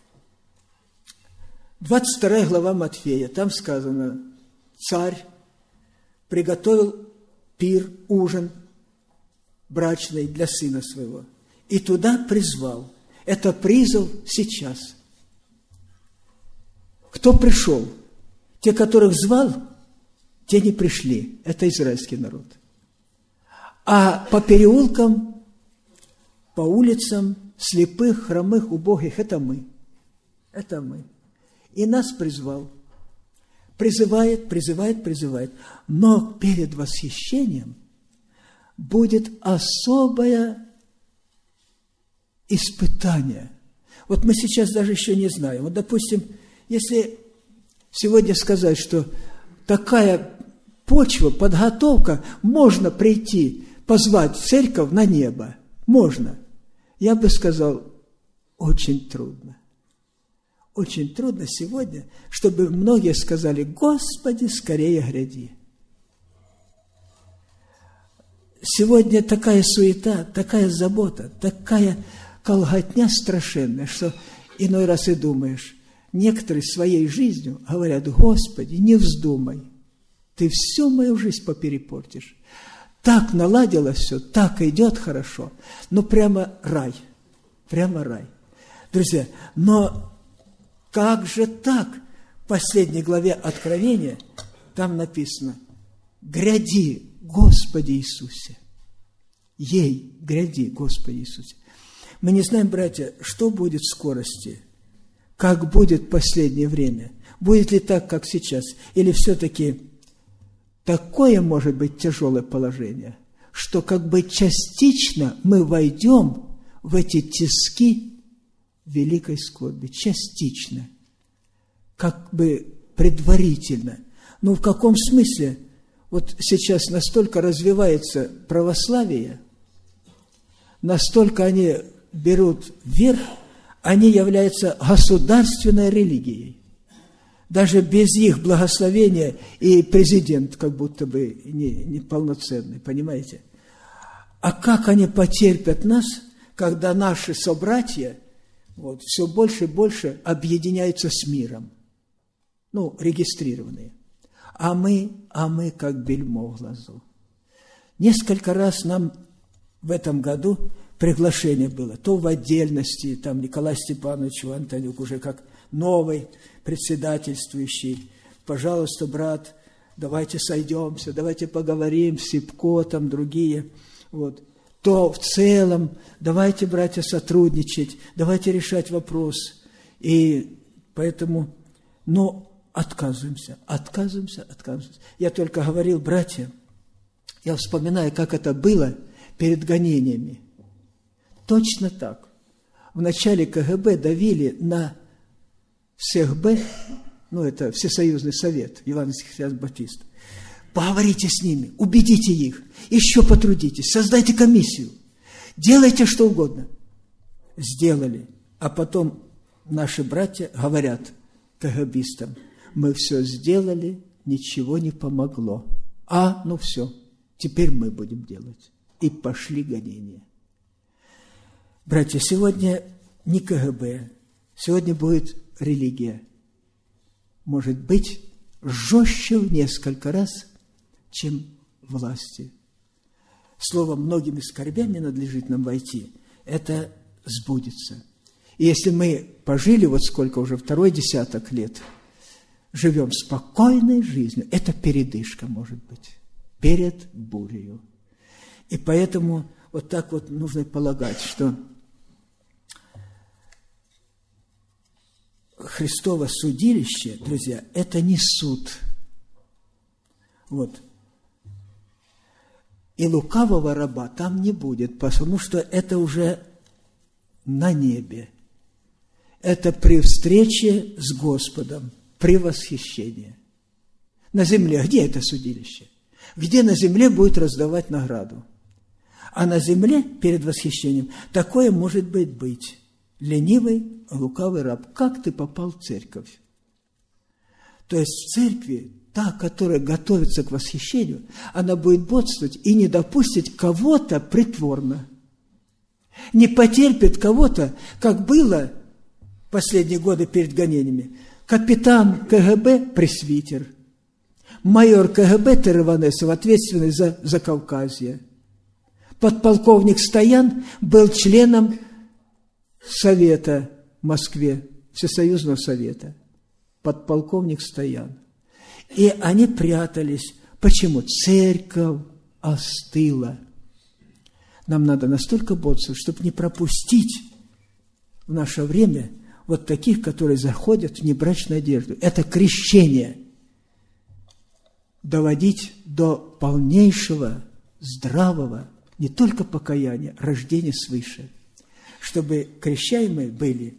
22 глава Матфея, там сказано, царь приготовил пир, ужин брачный для сына своего, и туда призвал. Это призыв сейчас. Кто пришел? Те, которых звал, те не пришли. Это израильский народ. А по переулкам, по улицам, слепых, хромых, убогих, это мы. Это мы. И нас призвал. Призывает. Но перед восхищением будет особое испытание. Вот мы сейчас даже еще не знаем. Вот, допустим, если сегодня сказать, что такая почва, подготовка, можно прийти, позвать церковь на небо. Можно. Я бы сказал, очень трудно. Очень трудно сегодня, чтобы многие сказали, Господи, скорее гряди. Сегодня такая суета, такая забота, такая колготня страшенная, что иной раз и думаешь, некоторые своей жизнью говорят, Господи, не вздумай, ты всю мою жизнь поперепортишь. Так наладилось все, так идет хорошо, прямо рай, прямо рай. Друзья, но как же так? В последней главе Откровения там написано: «Гряди, Господи Иисусе». Ей, гряди, Господи Иисусе. Мы не знаем, братья, что будет в скорости, как будет в последнее время. Будет ли так, как сейчас? Или все-таки такое может быть тяжелое положение, что как бы частично мы войдем в эти тиски великой скорби. Частично. Как бы предварительно. Ну, в каком смысле? Вот сейчас настолько развивается православие, настолько они берут вверх, они являются государственной религией. Даже без их благословения и президент как будто бы не полноценный, понимаете? А как они потерпят нас, когда наши собратья все больше и больше объединяются с миром? Ну, регистрированные. А мы как бельмо в глазу. Несколько раз нам в этом году приглашение было, то в отдельности, там Николай Степанович Антонюк уже как новый председательствующий, пожалуйста, брат, давайте сойдемся, давайте поговорим, Сипко, там другие, то в целом, давайте, братья, сотрудничать, давайте решать вопрос. И поэтому, отказываемся. Я только говорил, братья, я вспоминаю, как это было перед гонениями. Точно так. В начале КГБ давили на ВСХБ, это Всесоюзный совет евангельских христиан-баптистов. Поговорите с ними, убедите их, еще потрудитесь, создайте комиссию, делайте что угодно. Сделали. А потом наши братья говорят КГБистам: мы все сделали, ничего не помогло. Все, теперь мы будем делать. И пошли гонения. Братья, сегодня не КГБ, сегодня будет религия. Может быть, жестче в несколько раз, чем власти. Словом, многими скорбями надлежит нам войти. Это сбудется. И если мы пожили, сколько уже, 2-й десяток лет, живем спокойной жизнью, это передышка, может быть, перед бурею. И поэтому так нужно полагать, что Христово судилище, друзья, это не суд. И лукавого раба там не будет, потому что это уже на небе. Это при встрече с Господом, при восхищении. На земле где это судилище? Где на земле будет раздавать награду? А на земле перед восхищением такое может быть. Ленивый, лукавый раб. Как ты попал в церковь? То есть в церкви та, которая готовится к восхищению, она будет бодствовать и не допустит кого-то притворно. Не потерпит кого-то, как было в последние годы перед гонениями. Капитан КГБ – пресвитер. Майор КГБ Тереванесов, ответственный за Закавказье. Подполковник Стоян был членом Совета в Москве, Всесоюзного Совета. Подполковник Стоян. И они прятались. Почему? Церковь остыла. Нам надо настолько бодрствовать, чтобы не пропустить в наше время таких, которые заходят в небрачную одежду. Это крещение. Доводить до полнейшего, здравого, не только покаяния, рождения свыше. Чтобы крещаемые были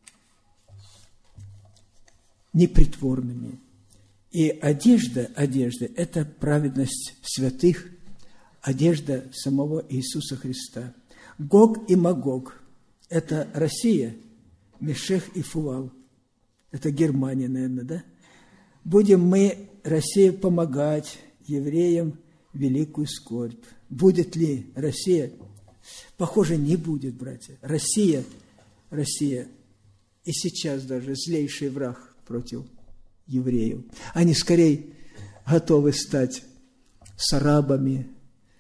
непритворными. И одежда – это праведность святых, одежда самого Иисуса Христа. Гог и Магог – это Россия, Мешех и Фувал. Это Германия, наверное, да? Будем мы, Россия, помогать евреям в великую скорбь. Будет ли Россия? Похоже, не будет, братья. Россия и сейчас даже злейший враг против евреев. Они скорее готовы стать с арабами,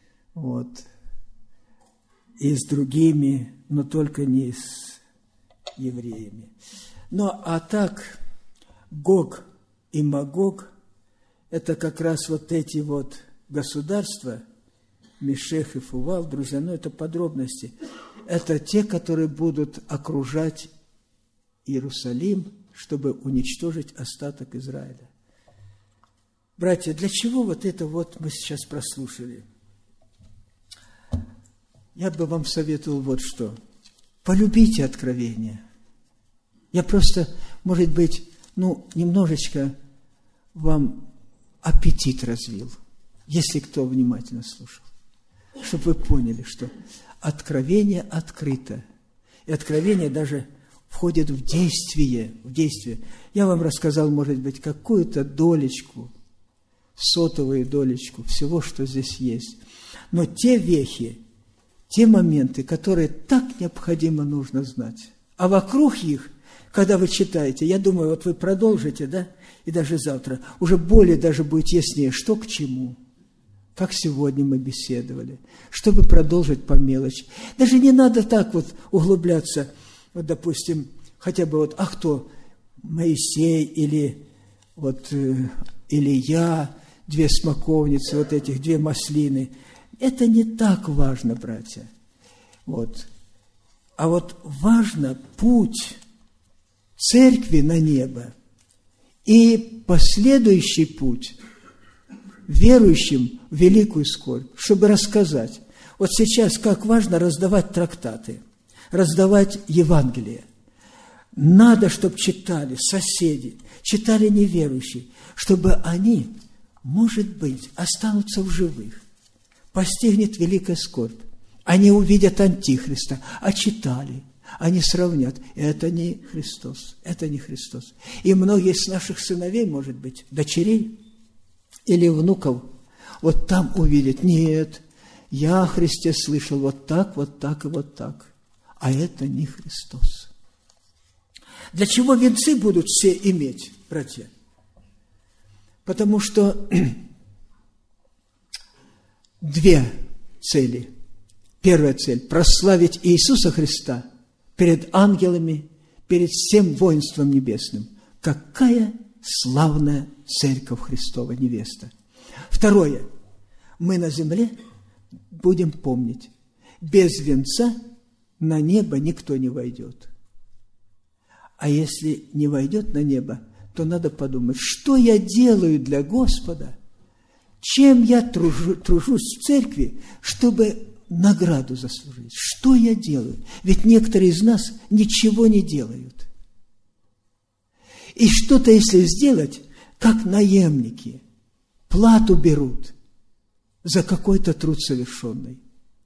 и с другими, но только не с евреями. А так, Гог и Магог – это как раз вот эти вот государства, Мешех и Фувал, друзья, это подробности. Это те, которые будут окружать Иерусалим, чтобы уничтожить остаток Израиля. Братья, для чего вот это вот мы сейчас прослушали? Я бы вам советовал вот что. Полюбите откровение. Я просто, может быть, немножечко вам аппетит развил, если кто внимательно слушал, чтобы вы поняли, что откровение открыто. И откровение даже входит в действие. Я вам рассказал, может быть, какую-то долечку, сотовую долечку всего, что здесь есть. Но те вехи, те моменты, которые так необходимо нужно знать. А вокруг их, когда вы читаете, я думаю, вот вы продолжите, да, и даже завтра, уже более даже будет яснее, что к чему, как сегодня мы беседовали, чтобы продолжить по мелочи. Даже не надо так вот углубляться, вот, допустим, хотя бы вот, кто? Моисей или вот Илья, 2 смоковницы, вот этих 2 маслины. Это не так важно, братья. Вот. А вот важно путь церкви на небо и последующий путь верующим в великую скорбь, чтобы рассказать. Вот сейчас как важно раздавать трактаты, раздавать Евангелие. Надо, чтобы читали соседи, читали неверующие, чтобы они, может быть, останутся в живых. Постигнет великая скорбь. Они увидят Антихриста, а читали, они сравнят. Это не Христос, это не Христос. И многие из наших сыновей, может быть, дочерей или внуков, вот там увидят, нет, я о Христе слышал вот так и вот так, а это не Христос. Для чего венцы будут все иметь, братья? Потому что 2 цели. Первая цель – прославить Иисуса Христа перед ангелами, перед всем воинством небесным. Какая славная церковь Христова, невеста. Второе – мы на земле будем помнить, без венца на небо никто не войдет. А если не войдет на небо, то надо подумать, что я делаю для Господа, чем я тружусь в церкви, чтобы награду заслужить. Что я делаю? Ведь некоторые из нас ничего не делают. И что-то, если сделать, как наемники, плату берут за какой-то труд совершенный.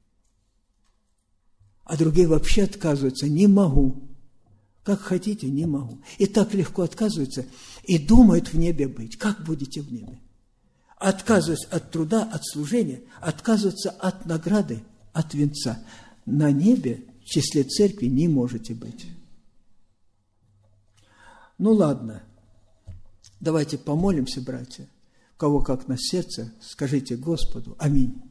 А другие вообще отказываются. Не могу. Как хотите, не могу. И так легко отказываются и думают в небе быть. Как будете в небе? Отказываются от труда, от служения, отказываются от награды, от венца. На небе в числе церкви не можете быть. Ладно. Давайте помолимся, братья. У кого как на сердце, скажите Господу. Аминь.